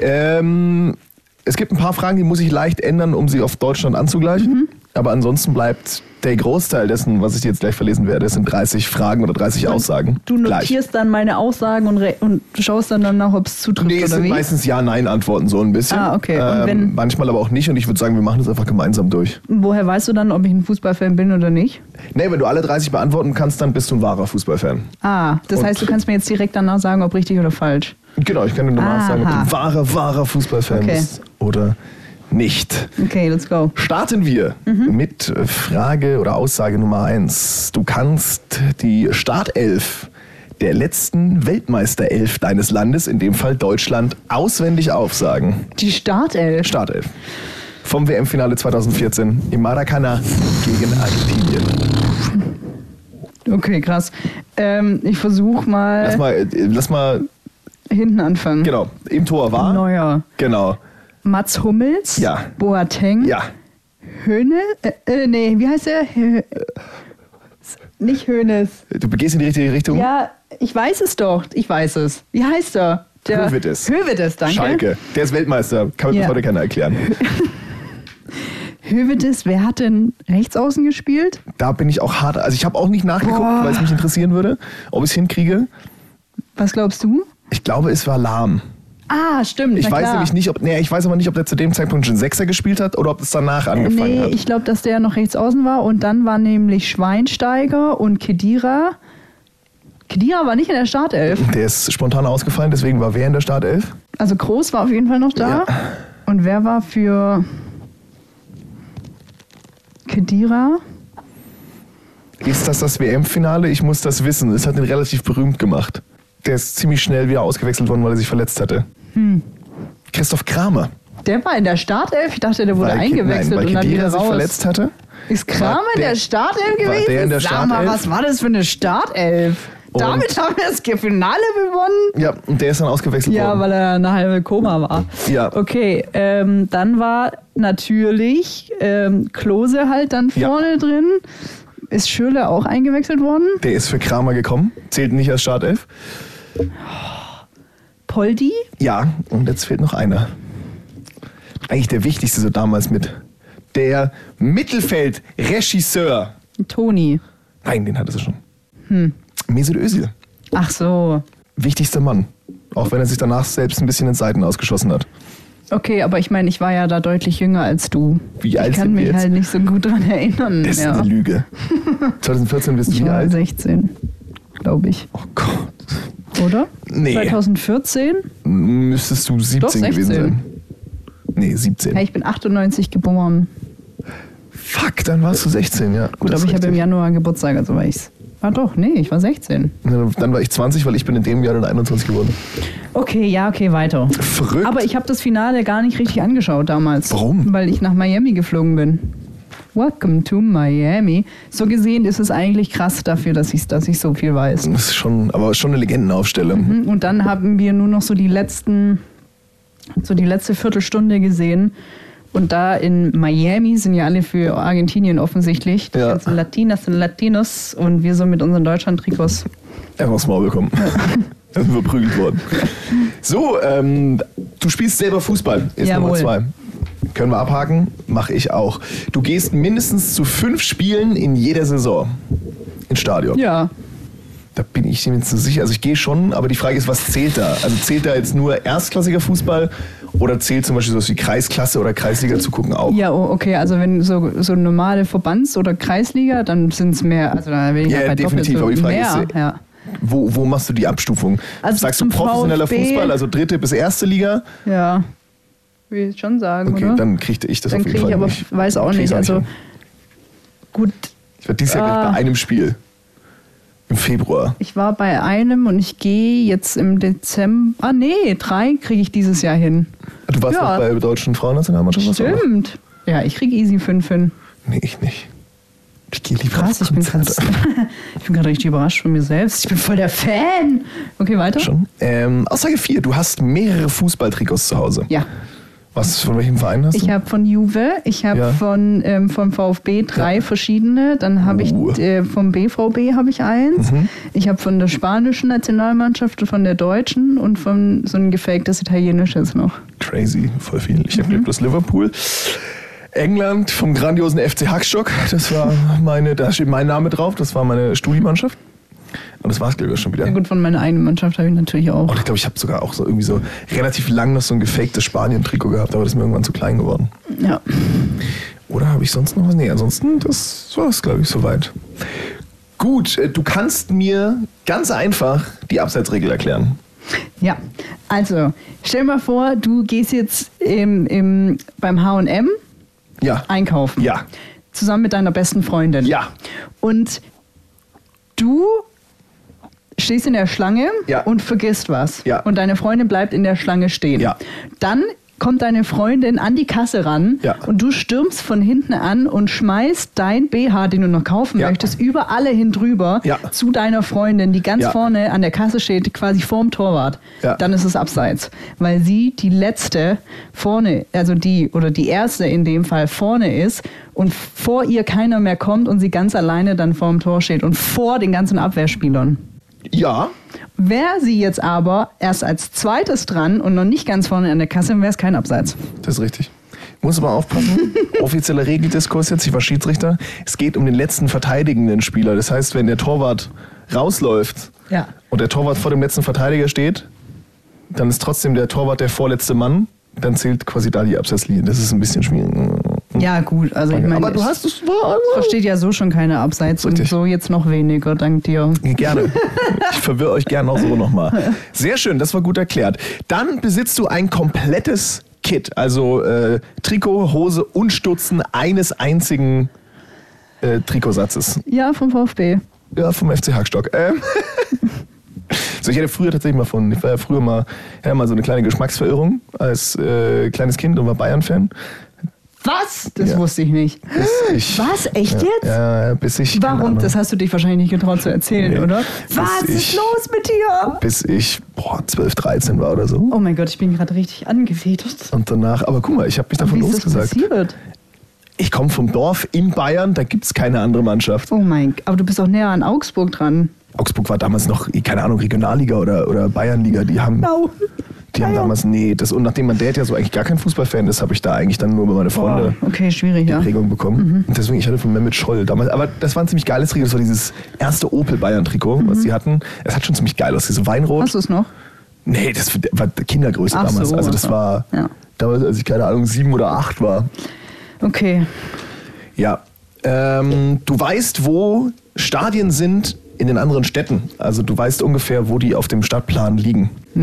Es gibt ein paar Fragen, die muss ich leicht ändern, um sie auf Deutschland anzugleichen. Aber ansonsten bleibt der Großteil dessen, was ich dir jetzt gleich verlesen werde, es sind 30 Fragen oder 30 Aussagen. Du gleich. notierst dann meine Aussagen und schaust dann danach, ob es zutrifft Nee, es oder sind wie? meistens Ja-Nein-Antworten so ein bisschen. Ah, okay. Und wenn- manchmal aber auch nicht und ich würde sagen, wir machen das einfach gemeinsam durch. Woher weißt du dann, ob ich ein Fußballfan bin oder nicht? Nee, wenn du alle 30 beantworten kannst, dann bist du ein wahrer Fußballfan. Ah, das Und- heißt, du kannst mir jetzt direkt danach sagen, ob richtig oder falsch. Genau, ich kann dir normal sagen, ob du Aha. ein wahrer Fußballfan Okay. bist oder nicht. Okay, let's go. Starten wir mit Frage oder Aussage Nummer 1. Du kannst die Startelf der letzten Weltmeisterelf deines Landes, in dem Fall Deutschland, auswendig aufsagen. Die Startelf. Startelf. Vom WM-Finale 2014 im Maracanã gegen Argentinien. Okay, krass. Ich versuche mal Lass mal, hinten anfangen. genau, im Tor war. Neuer. Genau. Mats Hummels. Ja. Boateng. Ja. Höhne. Nee, wie heißt er? Nicht Hönes. Du gehst in die richtige Richtung. Ja, ich weiß es doch. Ich weiß es. Wie heißt er? Höwedes. Höwedes, danke. Schalke. Der ist Weltmeister. Kann mir bis Ja. heute keiner erklären. Höwedes, wer hat denn Rechtsaußen gespielt? Da bin ich auch hart. Also ich habe auch nicht nachgeguckt, Boah. weil es mich interessieren würde, ob ich es hinkriege. Was glaubst du? Ich glaube, es war Lahm. Ah, stimmt. Ich na weiß klar. nämlich nicht, ich weiß aber nicht, ob der zu dem Zeitpunkt schon Sechser gespielt hat oder ob es danach angefangen Nee, hat. ich glaube, dass der noch rechts außen war und dann war nämlich Schweinsteiger und Khedira. Khedira war nicht in der Startelf. Der ist spontan ausgefallen, deswegen war wer in der Startelf? Also Groß war auf jeden Fall noch da. Ja. Und wer war für Khedira? Ist das WM-Finale? Ich muss das wissen. Es hat ihn relativ berühmt gemacht. Der ist ziemlich schnell wieder ausgewechselt worden, weil er sich verletzt hatte. Christoph Kramer. Der war in der Startelf? Ich dachte, der wurde eingewechselt weil und dann Khedira wieder sich raus. verletzt hatte. Ist Kramer War in der- der Startelf war gewesen? der in der Sag mal, Startelf? was war das für eine Startelf? Und- Damit haben wir das Finale gewonnen? Ja, und der ist dann ausgewechselt Ja, worden. weil er eine halbe Koma war. Ja. Okay, dann war natürlich Klose halt dann Ja. vorne drin. Ist Schürrle auch eingewechselt worden? Der ist für Kramer gekommen. Zählt nicht als Startelf. Poldi? Ja, und jetzt fehlt noch einer. Eigentlich der wichtigste so damals mit. Der Mittelfeld-Regisseur. Toni. Nein, den hatte sie schon. Mesut Özil. Ach so. Wichtigster Mann. Auch wenn er sich danach selbst ein bisschen in Seiten ausgeschossen hat. Okay, aber ich meine, ich war ja da deutlich jünger als du. Wie alt ich kann sind wir mich jetzt? halt nicht so gut dran erinnern. Das ist ja. eine Lüge. 2014 bist du Ich wie war alt? 16, glaube ich. Oh Gott. Oder? Nee. 2014? Müsstest du 17 Doch, 16. gewesen sein. Nee, 17. Ja, ich bin 98 geboren. Fuck, dann warst du 16, ja. Gut, Das aber ist ich habe im richtig. Januar Geburtstag, also war ich's. Ah doch, nee, ich war 16. Dann war ich 20, weil ich bin in dem Jahr dann 21 geworden. Okay, weiter. Verrückt. Aber ich habe das Finale gar nicht richtig angeschaut damals. Warum? Weil ich nach Miami geflogen bin. Welcome to Miami. So gesehen ist es eigentlich krass dafür, dass ich so viel weiß. Das ist schon, aber schon eine Legendenaufstellung. Und dann haben wir nur noch so die letzte Viertelstunde gesehen. Und da in Miami sind ja alle für Argentinien offensichtlich. Die Ja. ganzen Latinas und Latinos und wir so mit unseren Deutschland-Trikots. Einfach aufs Maul bekommen. Dann sind wir prügelt worden. So, du spielst selber Fußball, ist Jawohl. Nummer 2. Können wir abhaken? Mache ich auch. Du gehst mindestens zu 5 Spielen in jeder Saison ins Stadion. Ja. Da bin ich mir nicht so sicher. Also ich gehe schon, aber die Frage ist, was zählt da? Also zählt da jetzt nur erstklassiger Fußball oder zählt zum Beispiel sowas wie Kreisklasse oder Kreisliga zu gucken auch? Ja, okay, also wenn so normale Verbands- oder Kreisliga, dann sind es mehr, also da bin ich Ja, bei definitiv, doppelt aber die so Frage mehr. ist, Ja. Wo machst du die Abstufung? Also Sagst du zum professioneller VfB? Fußball, also 3. bis 1. Liga? Ja, will ich schon sagen, Okay, oder? dann kriege ich das Dann auf jeden kriege Fall ich aber, nicht. weiß auch Krieg's nicht, also hin. gut, Ich war dieses Jahr gleich bei einem Spiel. Im Februar. ich war bei einem und ich gehe jetzt im Dezember, 3 kriege ich dieses Jahr hin. Du warst Ja. noch bei der deutschen Frauennationalmannschaft? warst du auch noch? Stimmt. Ja, ich kriege easy 5 hin. Nee, ich nicht. Ich gehe lieber Krass, auf ich bin gerade richtig überrascht von mir selbst. Ich bin voll der Fan. Okay, weiter? Schon. Aussage 4. Du hast mehrere Fußballtrikots zu Hause. Ja. Was, von welchem Verein hast du? Ich habe von Juve, ich habe Ja. vom VfB 3 verschiedene, dann habe ich vom BVB habe ich eins, ich habe von der spanischen Nationalmannschaft, von der deutschen und von so ein gefaktes italienisches noch. Crazy, voll viel. Ich habe bloß Liverpool. England vom grandiosen FC Hackstock. Das war da steht mein Name drauf. Das war meine Studiemannschaft. Und das war es, glaube ich, schon wieder. Ja gut, von meiner eigenen Mannschaft habe ich natürlich auch. Und ich glaube, ich habe sogar auch so irgendwie so relativ lang noch so ein gefaktes Spanien-Trikot gehabt, aber das ist mir irgendwann zu klein geworden. Ja. Oder habe ich sonst noch was? Nee, ansonsten, das war es, glaube ich, soweit. Gut, du kannst mir ganz einfach die Abseitsregel erklären. Ja, also stell mal vor, du gehst jetzt beim H&M Ja. einkaufen. Ja. Zusammen mit deiner besten Freundin. Ja. Und du stehst in der Schlange Ja. und vergisst was. Ja. Und deine Freundin bleibt in der Schlange stehen. Ja. Dann kommt deine Freundin an die Kasse ran Ja. und du stürmst von hinten an und schmeißt dein BH, den du noch kaufen Ja. möchtest, über alle hin drüber Ja. zu deiner Freundin, die ganz Ja. vorne an der Kasse steht, quasi vorm Torwart. Ja. Dann ist es abseits. Weil sie die letzte vorne, also die erste in dem Fall vorne ist und vor ihr keiner mehr kommt und sie ganz alleine dann vorm Tor steht und vor den ganzen Abwehrspielern. Ja. Wäre sie jetzt aber erst als zweites dran und noch nicht ganz vorne an der Kasse, wäre es kein Abseits. Das ist richtig. Muss aber aufpassen. Offizieller Regeldiskurs jetzt, ich war Schiedsrichter. Es geht um den letzten verteidigenden Spieler. Das heißt, wenn der Torwart rausläuft Ja. und der Torwart vor dem letzten Verteidiger steht, dann ist trotzdem der Torwart der vorletzte Mann. Dann zählt quasi da die Abseitslinie. Das ist ein bisschen schwierig. Ja, gut, also ich meine, Aber du hast es. versteht ja so schon keine Abseits Richtig. und so jetzt noch weniger, dank dir. Gerne. Ich verwirre euch gerne auch so nochmal. Sehr schön, das war gut erklärt. Dann besitzt du ein komplettes Kit, also Trikot, Hose und Stutzen eines einzigen Trikotsatzes. Ja, vom VfB. Ja, vom FC Hackstock. So, ich hatte früher tatsächlich ich war ja früher mal so eine kleine Geschmacksverirrung als kleines Kind und war Bayern-Fan. Was? Das Ja. wusste ich nicht. Bis ich- Was? Echt jetzt? Ja, bis ich. keine Warum? Ahnung, Das hast du dich wahrscheinlich nicht getraut zu erzählen, Nee. oder? Was ist ich- los mit dir? Bis ich 12, 13 war oder so. Oh mein Gott, ich bin gerade richtig angewidert. Und danach, aber guck mal, ich habe mich davon Wie ist das losgesagt. passiert? Ich komme vom Dorf in Bayern, da gibt es keine andere Mannschaft. Oh mein Gott, aber du bist auch näher an Augsburg dran. Augsburg war damals noch, keine Ahnung, Regionalliga oder Bayernliga. Die haben damals, und nachdem mein Dad ja so eigentlich gar kein Fußballfan ist, habe ich da eigentlich dann nur über meine Freunde Okay, schwierig, die ja. Prägung bekommen. Und deswegen, ich hatte von Mehmet Scholl damals, aber das war ein ziemlich geiles Trikot. Das war dieses erste Opel Bayern-Trikot, was die hatten. Es hat schon ziemlich geil aus, diese Weinrot. Hast du es noch? Nee, das war Kindergröße Ach damals. so, Also das ach so. war Ja. damals, als ich, keine Ahnung, 7 oder 8 war. Okay. Ja. Du weißt, wo Stadien sind in den anderen Städten. Also du weißt ungefähr, wo die auf dem Stadtplan liegen. Nee.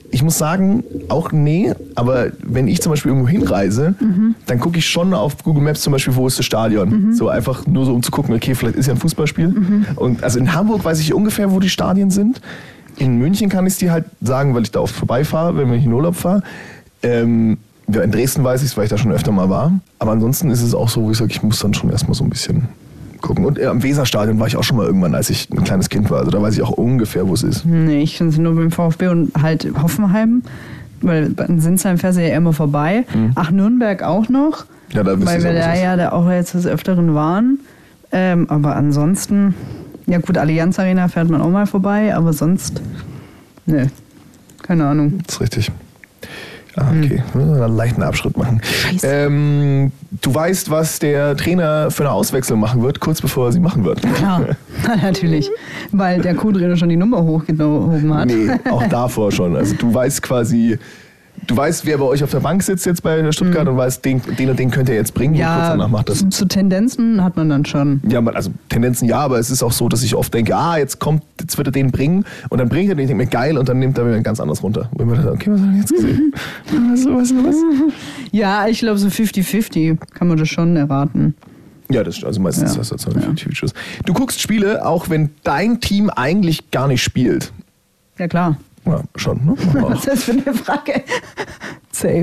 Ich muss sagen, auch nee, aber wenn ich zum Beispiel irgendwo hinreise, dann gucke ich schon auf Google Maps zum Beispiel, wo ist das Stadion. So einfach nur so, um zu gucken, okay, vielleicht ist ja ein Fußballspiel. Und also in Hamburg weiß ich ungefähr, wo die Stadien sind. In München kann ich es dir halt sagen, weil ich da oft vorbeifahre, wenn ich in Urlaub fahre. In Dresden weiß ich es, weil ich da schon öfter mal war. Aber ansonsten ist es auch so, wo ich sage, ich muss dann schon erstmal so ein bisschen gucken. Und am Weserstadion war ich auch schon mal irgendwann, als ich ein kleines Kind war. Also da weiß ich auch ungefähr, wo es ist. Nee, ich finde es nur beim VfB und halt Hoffenheim. Weil in Sinsheim fährst du ja immer vorbei. Ach, Nürnberg auch noch. Ja, da weil wir da ja da auch jetzt des Öfteren waren. Aber ansonsten, ja gut, Allianz Arena fährt man auch mal vorbei, aber sonst, ne, keine Ahnung. Das ist richtig. Ah, okay. Müssen wir einen leichten Abschritt machen. Du weißt, was der Trainer für eine Auswechslung machen wird, kurz bevor er sie machen wird. Klar, natürlich. Weil der Co-Trainer schon die Nummer hochgehoben hat. Nee, auch davor schon. Also du weißt quasi, wer bei euch auf der Bank sitzt jetzt bei der Stuttgart und weißt, den und den könnt ihr jetzt bringen. Ja, und kurz danach macht das. Zu Tendenzen hat man dann schon. Ja, also Tendenzen ja, aber es ist auch so, dass ich oft denke, jetzt wird er den bringen und dann bringt er den, ich denke mir, geil, und dann nimmt er mir ganz anders runter. Wo ich mir dachte, okay, was habe ich jetzt gesehen? Was? Ja, ich glaube so 50-50 kann man das schon erraten. Ja, das also meistens hast du so eine 50-50. Du guckst Spiele, auch wenn dein Team eigentlich gar nicht spielt. Ja, klar. Ja, schon, ne? Was ist das für eine Frage? Safe.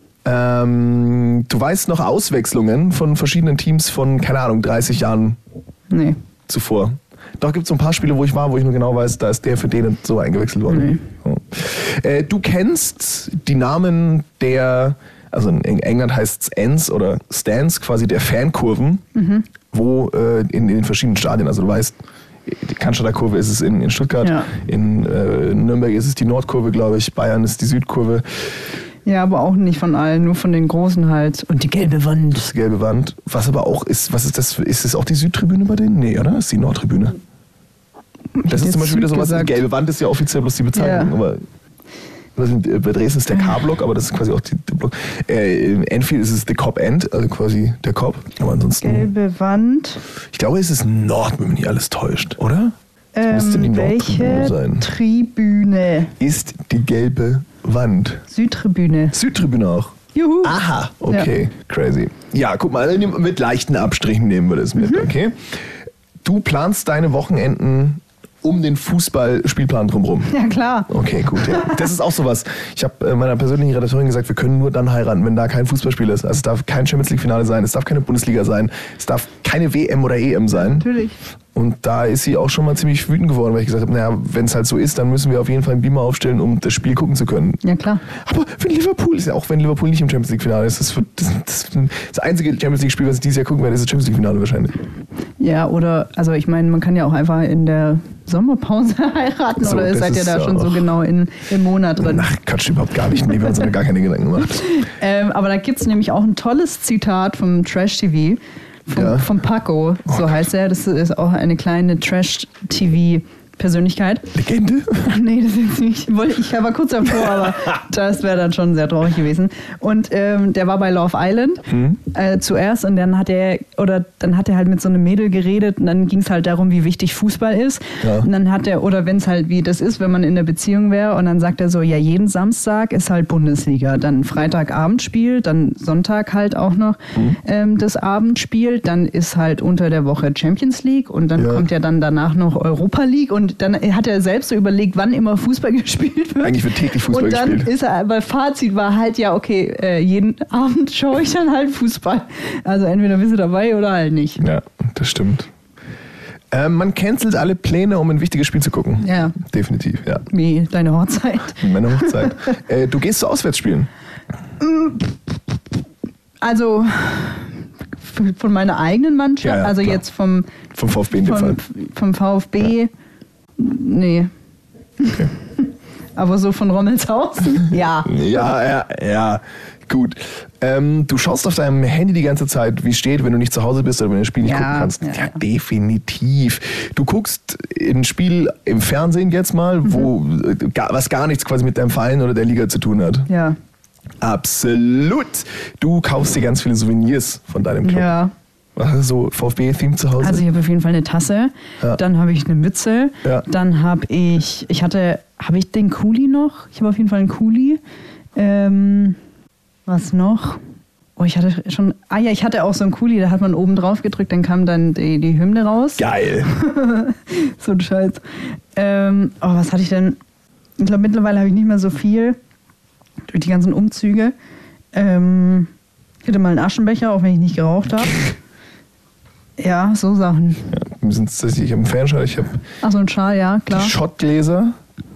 Du weißt noch Auswechslungen von verschiedenen Teams von, keine Ahnung, 30 Jahren zuvor. Doch, gibt es so ein paar Spiele, wo ich war, wo ich nur genau weiß, da ist der für den so eingewechselt worden. Nee. Du kennst die Namen also in England heißt es Ends oder Stands, quasi der Fankurven, wo in den verschiedenen Stadien, also du weißt, die Cannstatter Kurve ist es in Stuttgart, in Nürnberg ist es die Nordkurve, glaube ich, Bayern ist die Südkurve. Ja, aber auch nicht von allen, nur von den Großen halt. Und die gelbe Wand. Das gelbe Wand. Was aber auch ist, was ist das? Ist es auch die Südtribüne bei denen? Nee, oder? Das ist die Nordtribüne. Das ist zum Beispiel wieder sowas, die gelbe Wand ist ja offiziell bloß die Bezeichnung, aber bei Dresden ist der K-Block, aber das ist quasi auch der Block. In Enfield ist es the Cop End, also quasi der Cop. Aber ansonsten. Gelbe Wand. Ich glaube, es ist Nord, wenn mich nicht alles täuscht, oder? Müsste die Nordtribüne sein. Tribüne? Ist die gelbe Wand. Südtribüne. Südtribüne auch. Juhu. Aha, okay, crazy. Ja, guck mal, mit leichten Abstrichen nehmen wir das mit, okay? Du planst deine Wochenenden um den Fußballspielplan drumherum. Ja, klar. Okay, gut. Ja. Das ist auch sowas. Ich habe meiner persönlichen Redakteurin gesagt, wir können nur dann heiraten, wenn da kein Fußballspiel ist. Also es darf kein Champions-League-Finale sein, es darf keine Bundesliga sein, es darf keine WM oder EM sein. Natürlich. Und da ist sie auch schon mal ziemlich wütend geworden, weil ich gesagt habe, wenn es halt so ist, dann müssen wir auf jeden Fall einen Beamer aufstellen, um das Spiel gucken zu können. Ja, klar. Aber wenn Liverpool nicht im Champions-League-Finale ist, das einzige Champions-League-Spiel, was ich dieses Jahr gucken werde, ist das Champions-League-Finale wahrscheinlich. Ja, oder, also ich meine, man kann ja auch einfach in der Sommerpause heiraten, so, oder seid ihr da schon so genau im Monat drin? Ach, Quatsch, überhaupt gar nicht. Nee, wir haben uns da gar keine Gedanken gemacht. Aber da gibt es nämlich auch ein tolles Zitat vom Trash-TV. Vom Paco, so heißt er. Das ist auch eine kleine Trash-TV-Persönlichkeit. Legende? Nee, das ist nicht. Ich war kurz davor, aber das wäre dann schon sehr traurig gewesen. Und der war bei Love Island zuerst, und dann hat er halt mit so einem Mädel geredet, und dann ging es halt darum, wie wichtig Fußball ist. Ja. Und dann hat er, oder wenn es halt wie das ist, wenn man in der Beziehung wäre, und dann sagt er so, ja, jeden Samstag ist halt Bundesliga, dann Freitagabendspiel, dann Sonntag halt auch noch das Abendspiel, dann ist halt unter der Woche Champions League, und dann kommt ja dann danach noch Europa League, und dann hat er selbst so überlegt, wann immer Fußball gespielt wird. Eigentlich wird täglich Fußball gespielt. Und dann ist er, weil Fazit war halt, ja, okay, jeden Abend schaue ich dann halt Fußball. Also entweder bist du dabei oder halt nicht. Ja, das stimmt. Man cancelt alle Pläne, um ein wichtiges Spiel zu gucken. Ja. Definitiv, ja. Wie deine Hochzeit. Meine Hochzeit. Du gehst zu Auswärtsspielen? Also von meiner eigenen Mannschaft, also klar. Jetzt vom VfB in dem Fall. Vom VfB, nee. Okay. Aber so von Rommelshausen? Ja. Ja, gut. Du schaust auf deinem Handy die ganze Zeit, wie es steht, wenn du nicht zu Hause bist oder wenn du das Spiel nicht gucken kannst. Ja, definitiv. Du guckst ein Spiel im Fernsehen jetzt mal, was gar nichts quasi mit deinem Verein oder der Liga zu tun hat. Ja. Absolut. Du kaufst dir ganz viele Souvenirs von deinem Club. Ja. So VfB-Theme zu Hause? Also ich habe auf jeden Fall eine Tasse, Ja. dann habe ich eine Mütze, Ja. dann habe ich den Kuli noch? Ich habe auf jeden Fall einen Kuli. Was noch? Oh, ich hatte auch so einen Kuli, da hat man oben drauf gedrückt, dann kam dann die Hymne raus. Geil. So ein Scheiß. Was hatte ich denn? Ich glaube, mittlerweile habe ich nicht mehr so viel durch die ganzen Umzüge. Ich hatte mal einen Aschenbecher, auch wenn ich nicht geraucht habe. Ja, so Sachen. Ja, ich habe einen Fernschall, ich habe Ach, so ein Schal, ja, klar. Schottgläser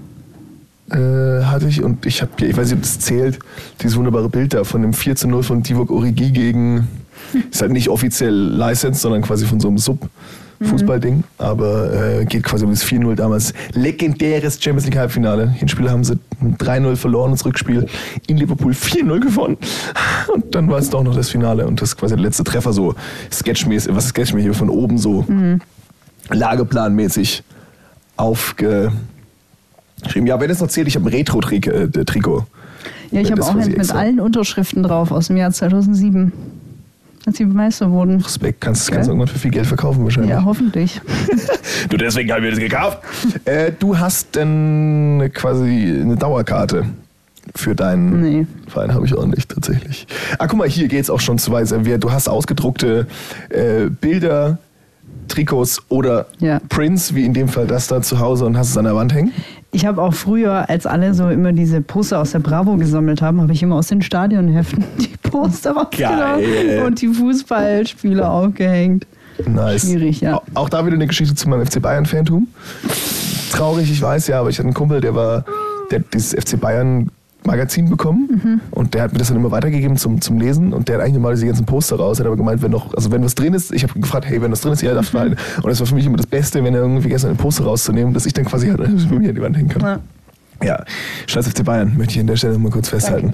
hatte ich und ich weiß nicht, ob das zählt, dieses wunderbare Bild da von dem 4:0 von Divock Origi gegen, ist halt nicht offiziell licensed, sondern quasi von so einem Sub-Fußballding, aber geht quasi um das 4:0 damals. Legendäres Champions League Halbfinale. Hinspiel haben sie 3:0 verloren, das Rückspiel in Liverpool 4:0 gewonnen und dann war es doch noch das Finale und das ist quasi der letzte Treffer so sketchmäßig, was ist sketchmäßig, von oben so lageplanmäßig aufgeschrieben. Ja, wenn es noch zählt, ich habe ein Retro-Trikot. Ja, ich habe auch eins mit allen Unterschriften drauf aus dem Jahr 2007, als sie Meister wurden. Respekt, kannst du irgendwann für viel Geld verkaufen wahrscheinlich. Ja, hoffentlich. Du, deswegen habe ich mir das gekauft. Du hast dann quasi eine Dauerkarte für deinen Verein, habe ich auch nicht tatsächlich. Guck mal, hier geht's auch schon zu weit. Du hast ausgedruckte Bilder, Trikots oder Prints, wie in dem Fall das da zu Hause und hast es an der Wand hängen? Ich habe auch früher, als alle so immer diese Poster aus der Bravo gesammelt haben, habe ich immer aus den Stadionheften die Poster rausgenommen und die Fußballspiele aufgehängt. Nice. Schwierig, ja. Auch da wieder eine Geschichte zu meinem FC Bayern-Fantum. Traurig, ich weiß ja, aber ich hatte einen Kumpel, der hat dieses FC Bayern Magazin bekommen und der hat mir das dann immer weitergegeben zum Lesen und der hat eigentlich mal diese ganzen Poster raus, hat aber gemeint, wenn was drin ist, ich habe gefragt, hey, wenn was drin ist, ja, darfst du behalten. Und das war für mich immer das Beste, wenn er irgendwie vergessen hat, ein Poster rauszunehmen, dass ich dann quasi halt bei mir an die Wand hängen kann. Ja, scheiß FC Bayern, möchte ich an der Stelle mal kurz festhalten.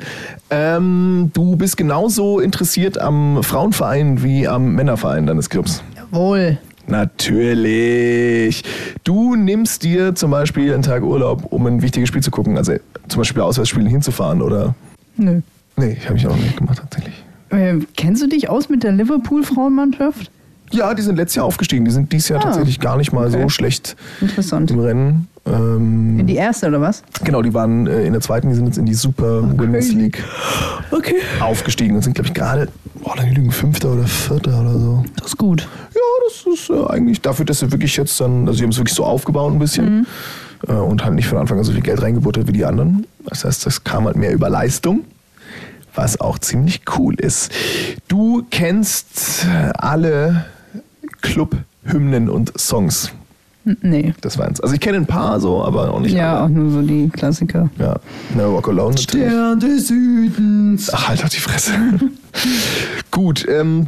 Du bist genauso interessiert am Frauenverein wie am Männerverein deines Clubs. Jawohl. Natürlich. Du nimmst dir zum Beispiel einen Tag Urlaub, um ein wichtiges Spiel zu gucken. Also zum Beispiel bei Auswärtsspielen hinzufahren, oder? Nö. Nee, habe ich auch nicht gemacht tatsächlich. Kennst du dich aus mit der Liverpool-Frauenmannschaft? Ja, die sind letztes Jahr aufgestiegen. Die sind dieses Jahr tatsächlich gar nicht mal so schlecht im Rennen. In die erste, oder was? Genau, die waren in der zweiten, die sind jetzt in die Super Women's League aufgestiegen und sind, glaube ich, gerade, Fünfter oder Vierter oder so. Das ist gut. Ja, das ist eigentlich dafür, dass sie wirklich jetzt dann, also sie haben es wirklich so aufgebaut ein bisschen und halt nicht von Anfang an so viel Geld reingebuttert wie die anderen. Das heißt, das kam halt mehr über Leistung, was auch ziemlich cool ist. Du kennst alle Club-Hymnen und Songs. Nee. Das war eins. Also ich kenne ein paar so, aber auch nicht alle. Ja, auch nur so die Klassiker. Ja, Never Walk Alone natürlich. Stern des Südens. Ach, halt doch die Fresse. Gut,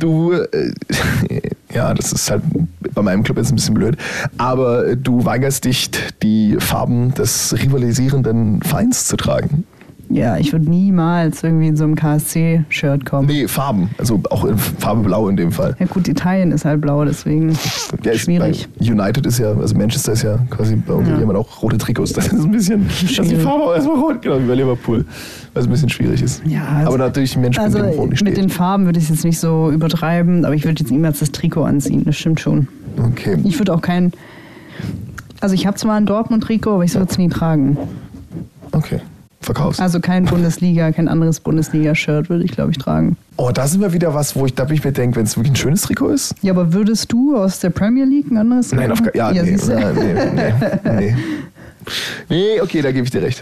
ja, das ist halt bei meinem Club jetzt ein bisschen blöd, aber du weigerst dich, die Farben des rivalisierenden Vereins zu tragen. Ja, ich würde niemals irgendwie in so einem KSC-Shirt kommen. Nee, Farben. Also auch in Farbe Blau in dem Fall. Ja gut, Italien ist halt blau, deswegen schwierig. United ist ja, also Manchester ist ja quasi bei uns jemand auch rote Trikots. Das ist ein bisschen, das ist die Farbe auch erstmal rot, genau wie bei Liverpool. Weil es ein bisschen schwierig ist. Ja, also, aber natürlich Menschen, also mit dem Wohnen nicht steht. Mit den Farben würde ich es jetzt nicht so übertreiben, aber ich würde jetzt niemals das Trikot anziehen, das stimmt schon. Okay. Ich würde auch also ich habe zwar ein Dortmund-Trikot, aber ich würde es nie tragen. Okay. Verkaufst. Also kein anderes Bundesliga-Shirt würde ich, glaube ich, tragen. Oh, da sind wir wieder was, wo ich mir denke, wenn es wirklich ein schönes Trikot ist. Ja, aber würdest du aus der Premier League ein anderes Trikot? Nein, nee. Nee, okay, da gebe ich dir recht.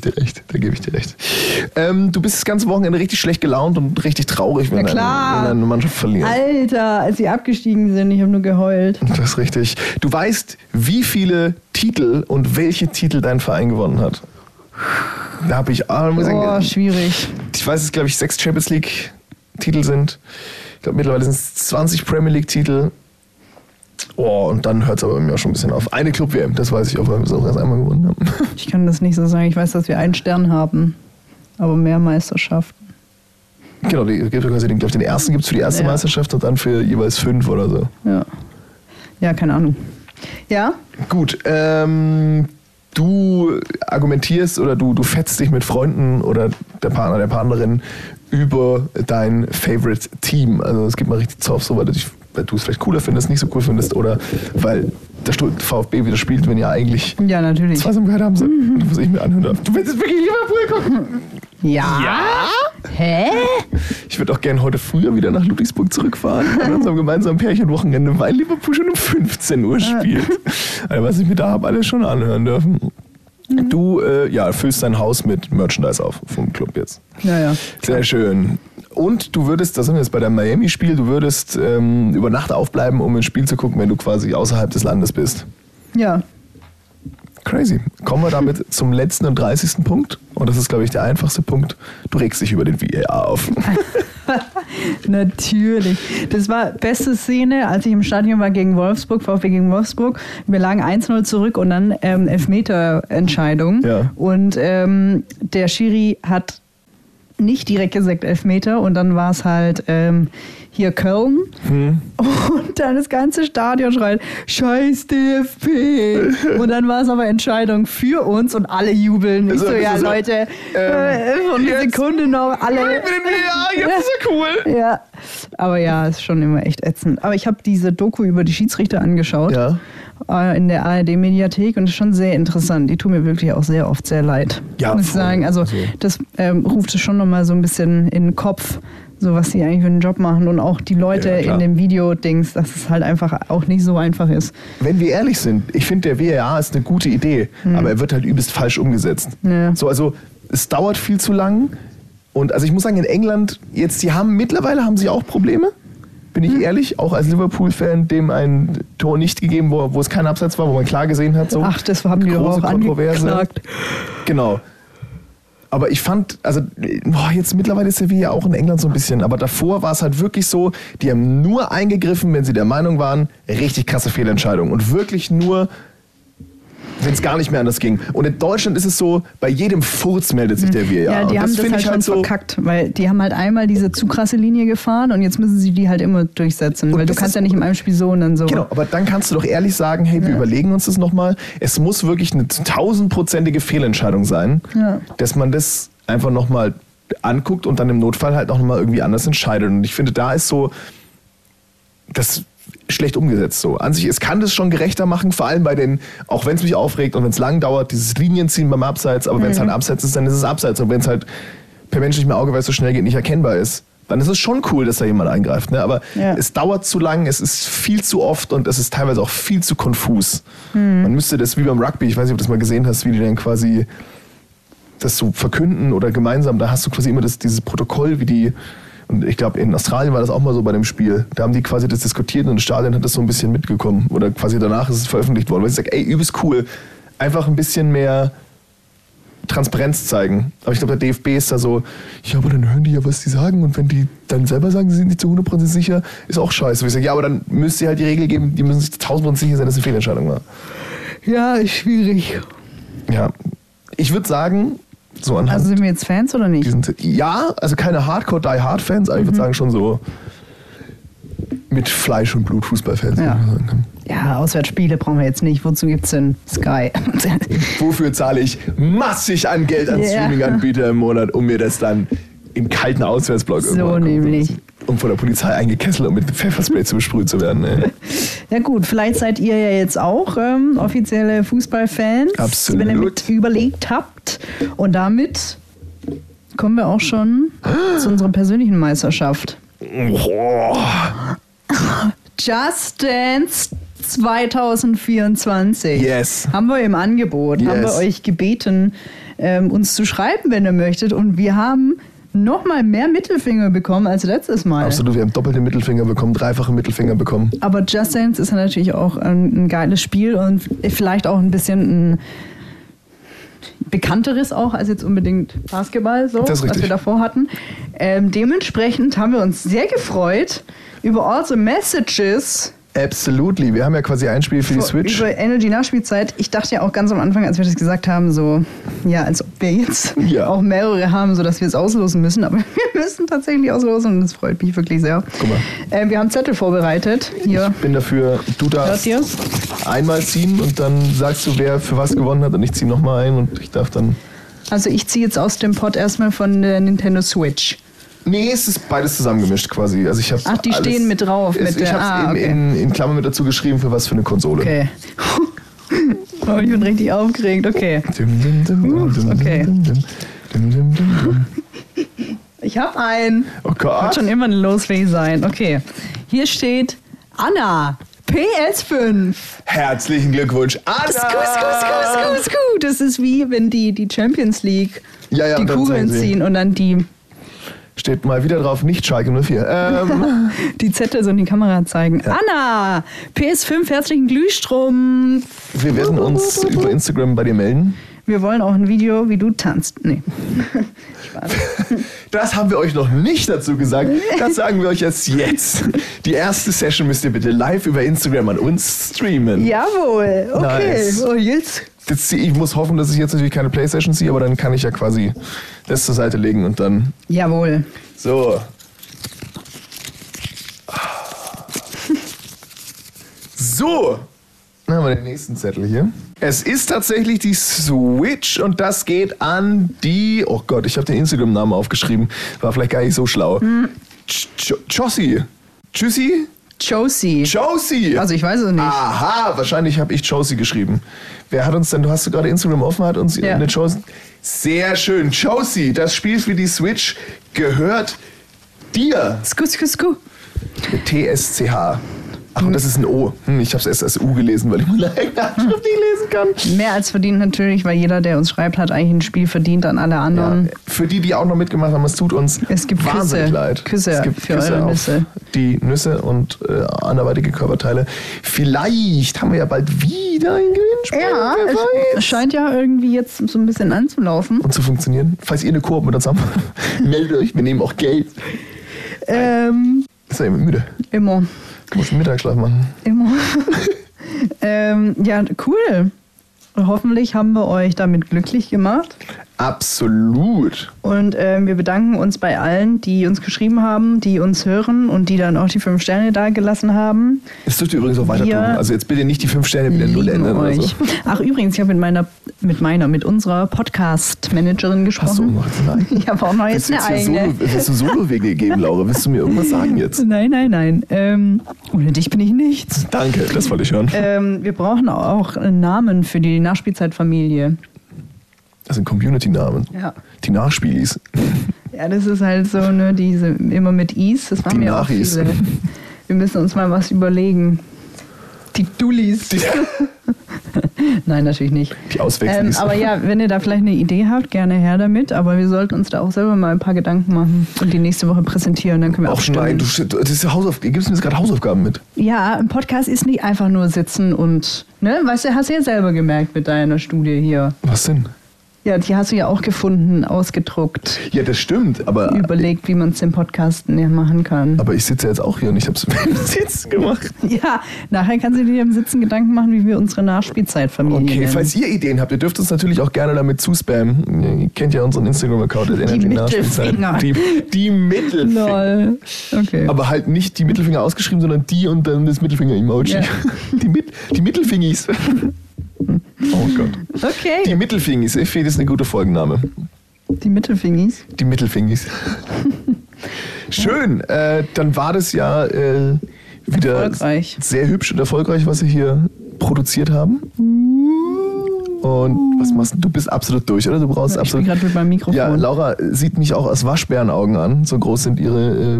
Du bist das ganze Wochenende richtig schlecht gelaunt und richtig traurig, wenn deine Mannschaft verliert. Alter, als sie abgestiegen sind, ich habe nur geheult. Das ist richtig. Du weißt, wie viele Titel und welche Titel dein Verein gewonnen hat. Da habe ich schwierig. Ich weiß, es glaube ich 6 Champions League Titel sind. Ich glaube mittlerweile sind es 20 Premier League Titel. Oh, und dann hört es aber bei mir auch schon ein bisschen auf. Eine Club-WM, das weiß ich auch, weil wir es auch erst einmal gewonnen haben. Ich kann das nicht so sagen. Ich weiß, dass wir einen Stern haben, aber mehr Meisterschaften. Genau, den ersten gibt es für die erste Meisterschaft und dann für jeweils 5 oder so. Ja, keine Ahnung. Ja? Gut, du argumentierst oder du fetzt dich mit Freunden oder der Partner, der Partnerin über dein Favorite Team. Also es gibt mal richtig Zoff, so, weil weil du es vielleicht cooler findest, nicht so cool findest oder weil der VfB wieder spielt, wenn ihr eigentlich Ja, natürlich. Zweisamkeit haben soll, was ich mir anhören darf. Du willst jetzt wirklich Liverpool gucken? Ja? Hä? Ich würde auch gerne heute früher wieder nach Ludwigsburg zurückfahren an unserem gemeinsamen Pärchenwochenende, weil Liverpool schon um 15 Uhr spielt. Also, was ich mir da habe, alles schon anhören dürfen. Du füllst dein Haus mit Merchandise auf vom Club jetzt. Ja. Sehr schön. Und du würdest, das sind wir jetzt bei deinem Miami-Spiel, du würdest über Nacht aufbleiben, um ein Spiel zu gucken, wenn du quasi außerhalb des Landes bist. Ja. Crazy. Kommen wir damit zum letzten und 30. Punkt. Und das ist, glaube ich, der einfachste Punkt. Du regst dich über den VAR auf. Natürlich. Das war beste Szene, als ich im Stadion war gegen Wolfsburg, VfB gegen Wolfsburg. Wir lagen 1-0 zurück und dann Elfmeter-Entscheidung. Ja. Und der Schiri hat nicht direkt gesagt Elfmeter und dann war es halt hier Köln und dann das ganze Stadion schreit Scheiß DFB und dann war es aber Entscheidung für uns und alle jubeln. Ich so, ja Leute, von einer Sekunde noch alle. Jetzt ist er cool. Ja, aber ja, ist schon immer echt ätzend. Aber ich habe diese Doku über die Schiedsrichter angeschaut. Ja. In der ARD-Mediathek und das ist schon sehr interessant. Die tun mir wirklich auch sehr oft sehr leid, ja, muss ich sagen. Also das ruft es schon nochmal so ein bisschen in den Kopf, so was die eigentlich für einen Job machen und auch die Leute in dem Video-Dings, dass es halt einfach auch nicht so einfach ist. Wenn wir ehrlich sind, ich finde, der VAR ist eine gute Idee, aber er wird halt übelst falsch umgesetzt. Ja. So, also es dauert viel zu lang und also ich muss sagen, in England, jetzt, mittlerweile haben sie auch Probleme. Bin ich ehrlich, auch als Liverpool-Fan, dem ein Tor nicht gegeben, wo es kein Abseits war, wo man klar gesehen hat. So. Ach, das haben die doch auch angeklagt. Genau. Aber ich fand, also jetzt mittlerweile ist der VAR auch in England so ein bisschen, aber davor war es halt wirklich so, die haben nur eingegriffen, wenn sie der Meinung waren, richtig krasse Fehlentscheidung und wirklich nur, wenn es gar nicht mehr anders ging. Und in Deutschland ist es so, bei jedem Furz meldet sich der VAR. Ja, die haben das halt schon verkackt, weil die haben halt einmal diese zu krasse Linie gefahren und jetzt müssen sie die halt immer durchsetzen, weil du kannst ja nicht in einem Spiel so und dann so. Genau, aber dann kannst du doch ehrlich sagen, hey, wir überlegen uns das nochmal. Es muss wirklich eine 1000-prozentige Fehlentscheidung sein, dass man das einfach nochmal anguckt und dann im Notfall halt auch nochmal irgendwie anders entscheidet. Und ich finde, da ist so, das schlecht umgesetzt so. An sich, es kann das schon gerechter machen, vor allem bei den, auch wenn es mich aufregt und wenn es lang dauert, dieses Linienziehen beim Abseits, aber wenn es halt Abseits ist, dann ist es Abseits. Und wenn es halt per menschlichem Auge, weil es so schnell geht, nicht erkennbar ist, dann ist es schon cool, dass da jemand eingreift. Ne? Aber es dauert zu lang, es ist viel zu oft und es ist teilweise auch viel zu konfus. Man müsste das wie beim Rugby, ich weiß nicht, ob du das mal gesehen hast, wie die dann quasi das so verkünden oder gemeinsam, da hast du quasi immer dieses Protokoll, wie die. Und ich glaube, in Australien war das auch mal so bei dem Spiel. Da haben die quasi das diskutiert und das Stadion hat das so ein bisschen mitgekommen. Oder quasi danach ist es veröffentlicht worden. Weil ich sage, ey, übelst cool. Einfach ein bisschen mehr Transparenz zeigen. Aber ich glaube, der DFB ist da so, ja, aber dann hören die ja, was die sagen. Und wenn die dann selber sagen, sie sind nicht zu 100% sicher, ist auch scheiße. Und ich sage, ja, aber dann müsst ihr halt die Regel geben, die müssen sich 1000% sicher sein, dass es eine Fehlentscheidung war. Ja, ist schwierig. Ja, ich würde sagen, so anhand. Also sind wir jetzt Fans oder nicht? Ja, also keine Hardcore-Die-Hard-Fans, aber ich würde sagen schon so mit Fleisch und Blut Fußballfans. Ja, Auswärtsspiele brauchen wir jetzt nicht. Wozu gibt's denn Sky? Wofür zahle ich massig an Geld an Streaming-Anbieter im Monat, um mir das dann im kalten Auswärtsblock so nämlich. Um von der Polizei eingekesselt und mit Pfefferspray zu besprüht zu werden. Ey. Ja gut, vielleicht seid ihr ja jetzt auch offizielle Fußballfans, absolut, wenn ihr mit überlegt habt. Und damit kommen wir auch schon zu unserer persönlichen Meisterschaft. Just Dance 2024. Yes. Haben wir im Angebot, haben wir euch gebeten, uns zu schreiben, wenn ihr möchtet. Und wir haben nochmal mehr Mittelfinger bekommen als letztes Mal. Absolut, wir haben doppelte Mittelfinger bekommen, dreifache Mittelfinger bekommen. Aber Just Dance ist ja natürlich auch ein geiles Spiel und vielleicht auch ein bisschen ein bekannteres auch als jetzt unbedingt Basketball, so, was wir davor hatten. Dementsprechend haben wir uns sehr gefreut über all the messages. Absolutely. Wir haben ja quasi ein Spiel für die Switch. Über Energy-Nachspielzeit. Ich dachte ja auch ganz am Anfang, als wir das gesagt haben, so, ja, als ob wir jetzt auch mehrere haben, sodass wir es auslosen müssen. Aber wir müssen tatsächlich auslosen und das freut mich wirklich sehr. Guck mal. Wir haben Zettel vorbereitet. Hier. Ich bin dafür, du darfst einmal ziehen und dann sagst du, wer für was gewonnen hat und ich ziehe nochmal ein und ich darf dann... Also ich ziehe jetzt aus dem Pot erstmal von der Nintendo Switch. Nee, es ist beides zusammengemischt quasi. Also ich Ach, die stehen mit drauf. Ich habe es in Klammern mit dazu geschrieben, für was für eine Konsole. Okay. Oh, ich bin richtig aufgeregt. Okay. Okay. Ich habe einen. Oh Gott. Wird schon immer eine losfähig sein. Okay. Hier steht Anna. PS5. Herzlichen Glückwunsch, Anna! Sku. Das ist wie, wenn die Champions League Ja, die und dann Kugeln zeigen sie. ziehen und dann die Steht mal wieder drauf, nicht Schalke 04. die Zettel so in die Kamera zeigen. Ja. Anna, PS5, herzlichen Glühstrom. Wir werden uns über Instagram bei dir melden. Wir wollen auch ein Video, wie du tanzt. Nee. Spaß. Das haben wir euch noch nicht dazu gesagt. Das sagen wir euch jetzt. Die erste Session müsst ihr bitte live über Instagram an uns streamen. Jawohl. Okay. Nice. Oh, jetzt. Ich muss hoffen, dass ich jetzt natürlich keine Playstation ziehe, aber dann kann ich ja quasi das zur Seite legen und dann... Jawohl. So. So. Dann haben wir den nächsten Zettel hier. Es ist tatsächlich die Switch und das geht an die... Oh Gott, ich habe den Instagram-Namen aufgeschrieben. War vielleicht gar nicht so schlau. Josie. Tschüssi? Josie. Also ich weiß es nicht. Aha, wahrscheinlich habe ich Josie geschrieben. Wer hat uns denn, hast du gerade Instagram offen, hat uns eine Josie... Sehr schön. Josie, das Spiel für die Switch gehört dir. Sku. Mit TSCH. Ach, und das ist ein O. Ich habe es erst als U gelesen, weil ich meine eigene Handschrift nicht lesen kann. Mehr als verdient natürlich, weil jeder, der uns schreibt, hat eigentlich ein Spiel verdient an alle anderen. Ja, für die auch noch mitgemacht haben, es tut uns Es gibt wahnsinnig Küsse. leid. Küsse es gibt für Küsse eure auf Nüsse. Die Nüsse und anderweitige Körperteile. Vielleicht haben wir ja bald wieder ein Gewinnspiel. Ja, wer es weiß. scheint ja irgendwie jetzt so ein bisschen anzulaufen. Und zu funktionieren. Falls ihr eine Koop mit uns habt, meldet euch, wir nehmen auch Geld. Ist ja immer müde. Immer. Du musst einen Mittagsschlaf machen. Ja, cool. Hoffentlich haben wir euch damit glücklich gemacht. Absolut. Und wir bedanken uns bei allen, die uns geschrieben haben, die uns hören und die dann auch die 5 Sterne da gelassen haben. Es dürft ihr übrigens auch weiter Wir tun. Also jetzt bitte nicht die 5 Sterne wieder null Lieben ändern oder so. euch. Ach übrigens, ich habe mit unserer Podcast-Managerin Hast du auch gesprochen. noch jetzt eine eigene? Ich habe auch noch jetzt eine eigene. Willst du Solo-Wege geben, Laura? Willst du mir irgendwas sagen jetzt? Nein. Ohne dich bin ich nichts. Danke, das wollte ich hören. Wir brauchen auch einen Namen für die Nachspielzeitfamilie. Das sind Community-Namen. Ja. Die Nachspielis. Ja, das ist halt so, ne, diese immer mit Is, das machen Die ja auch Nachis. viele. Wir müssen uns mal was überlegen. Die Dullis. Nein, natürlich nicht. Die Auswechselis. Aber ja, wenn ihr da vielleicht eine Idee habt, gerne her damit. Aber wir sollten uns da auch selber mal ein paar Gedanken machen und die nächste Woche präsentieren. Dann können wir auch nein, das ist gibst mir jetzt gerade Hausaufgaben mit. Ja, ein Podcast ist nicht einfach nur sitzen und, ne, weißt du, hast du ja selber gemerkt mit deiner Studie hier. Was denn? Ja, die hast du ja auch gefunden, ausgedruckt, Ja, das stimmt, aber überlegt, wie man es im Podcast machen kann. ich sitze jetzt auch hier und ich habe es im Sitzen gemacht. Ja, nachher kannst du dir im Sitzen Gedanken machen, wie wir unsere Nachspielzeitfamilie Okay, nennen. falls ihr Ideen habt, ihr dürft uns natürlich auch gerne damit zuspammen. Ihr kennt ja unseren Instagram-Account. Die Mittelfinger. Die Mittelfinger. Lol. Okay. Aber halt nicht die Mittelfinger ausgeschrieben, sondern die und dann das Mittelfinger-Emoji. Ja. Die Mittelfingis. Oh Gott. Okay. Die Mittelfingis. Ich finde, das ist eine gute Folgenname. Die Mittelfingis. Die Mittelfingis. Schön. Dann war das ja wieder Erfolgreich. sehr hübsch und erfolgreich, was Sie hier produziert haben. Und was machst du? Du bist absolut durch, oder? Du brauchst Ich absolut. bin gerade mit meinem Mikrofon. Ja, Laura sieht mich auch aus Waschbärenaugen an. So groß sind ihre.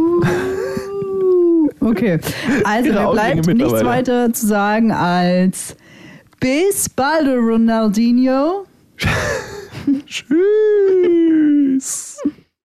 Okay. Also, Ihre mir Augenringe bleibt nichts mittlerweile. weiter zu sagen als bis bald, Ronaldinho. Tschüss.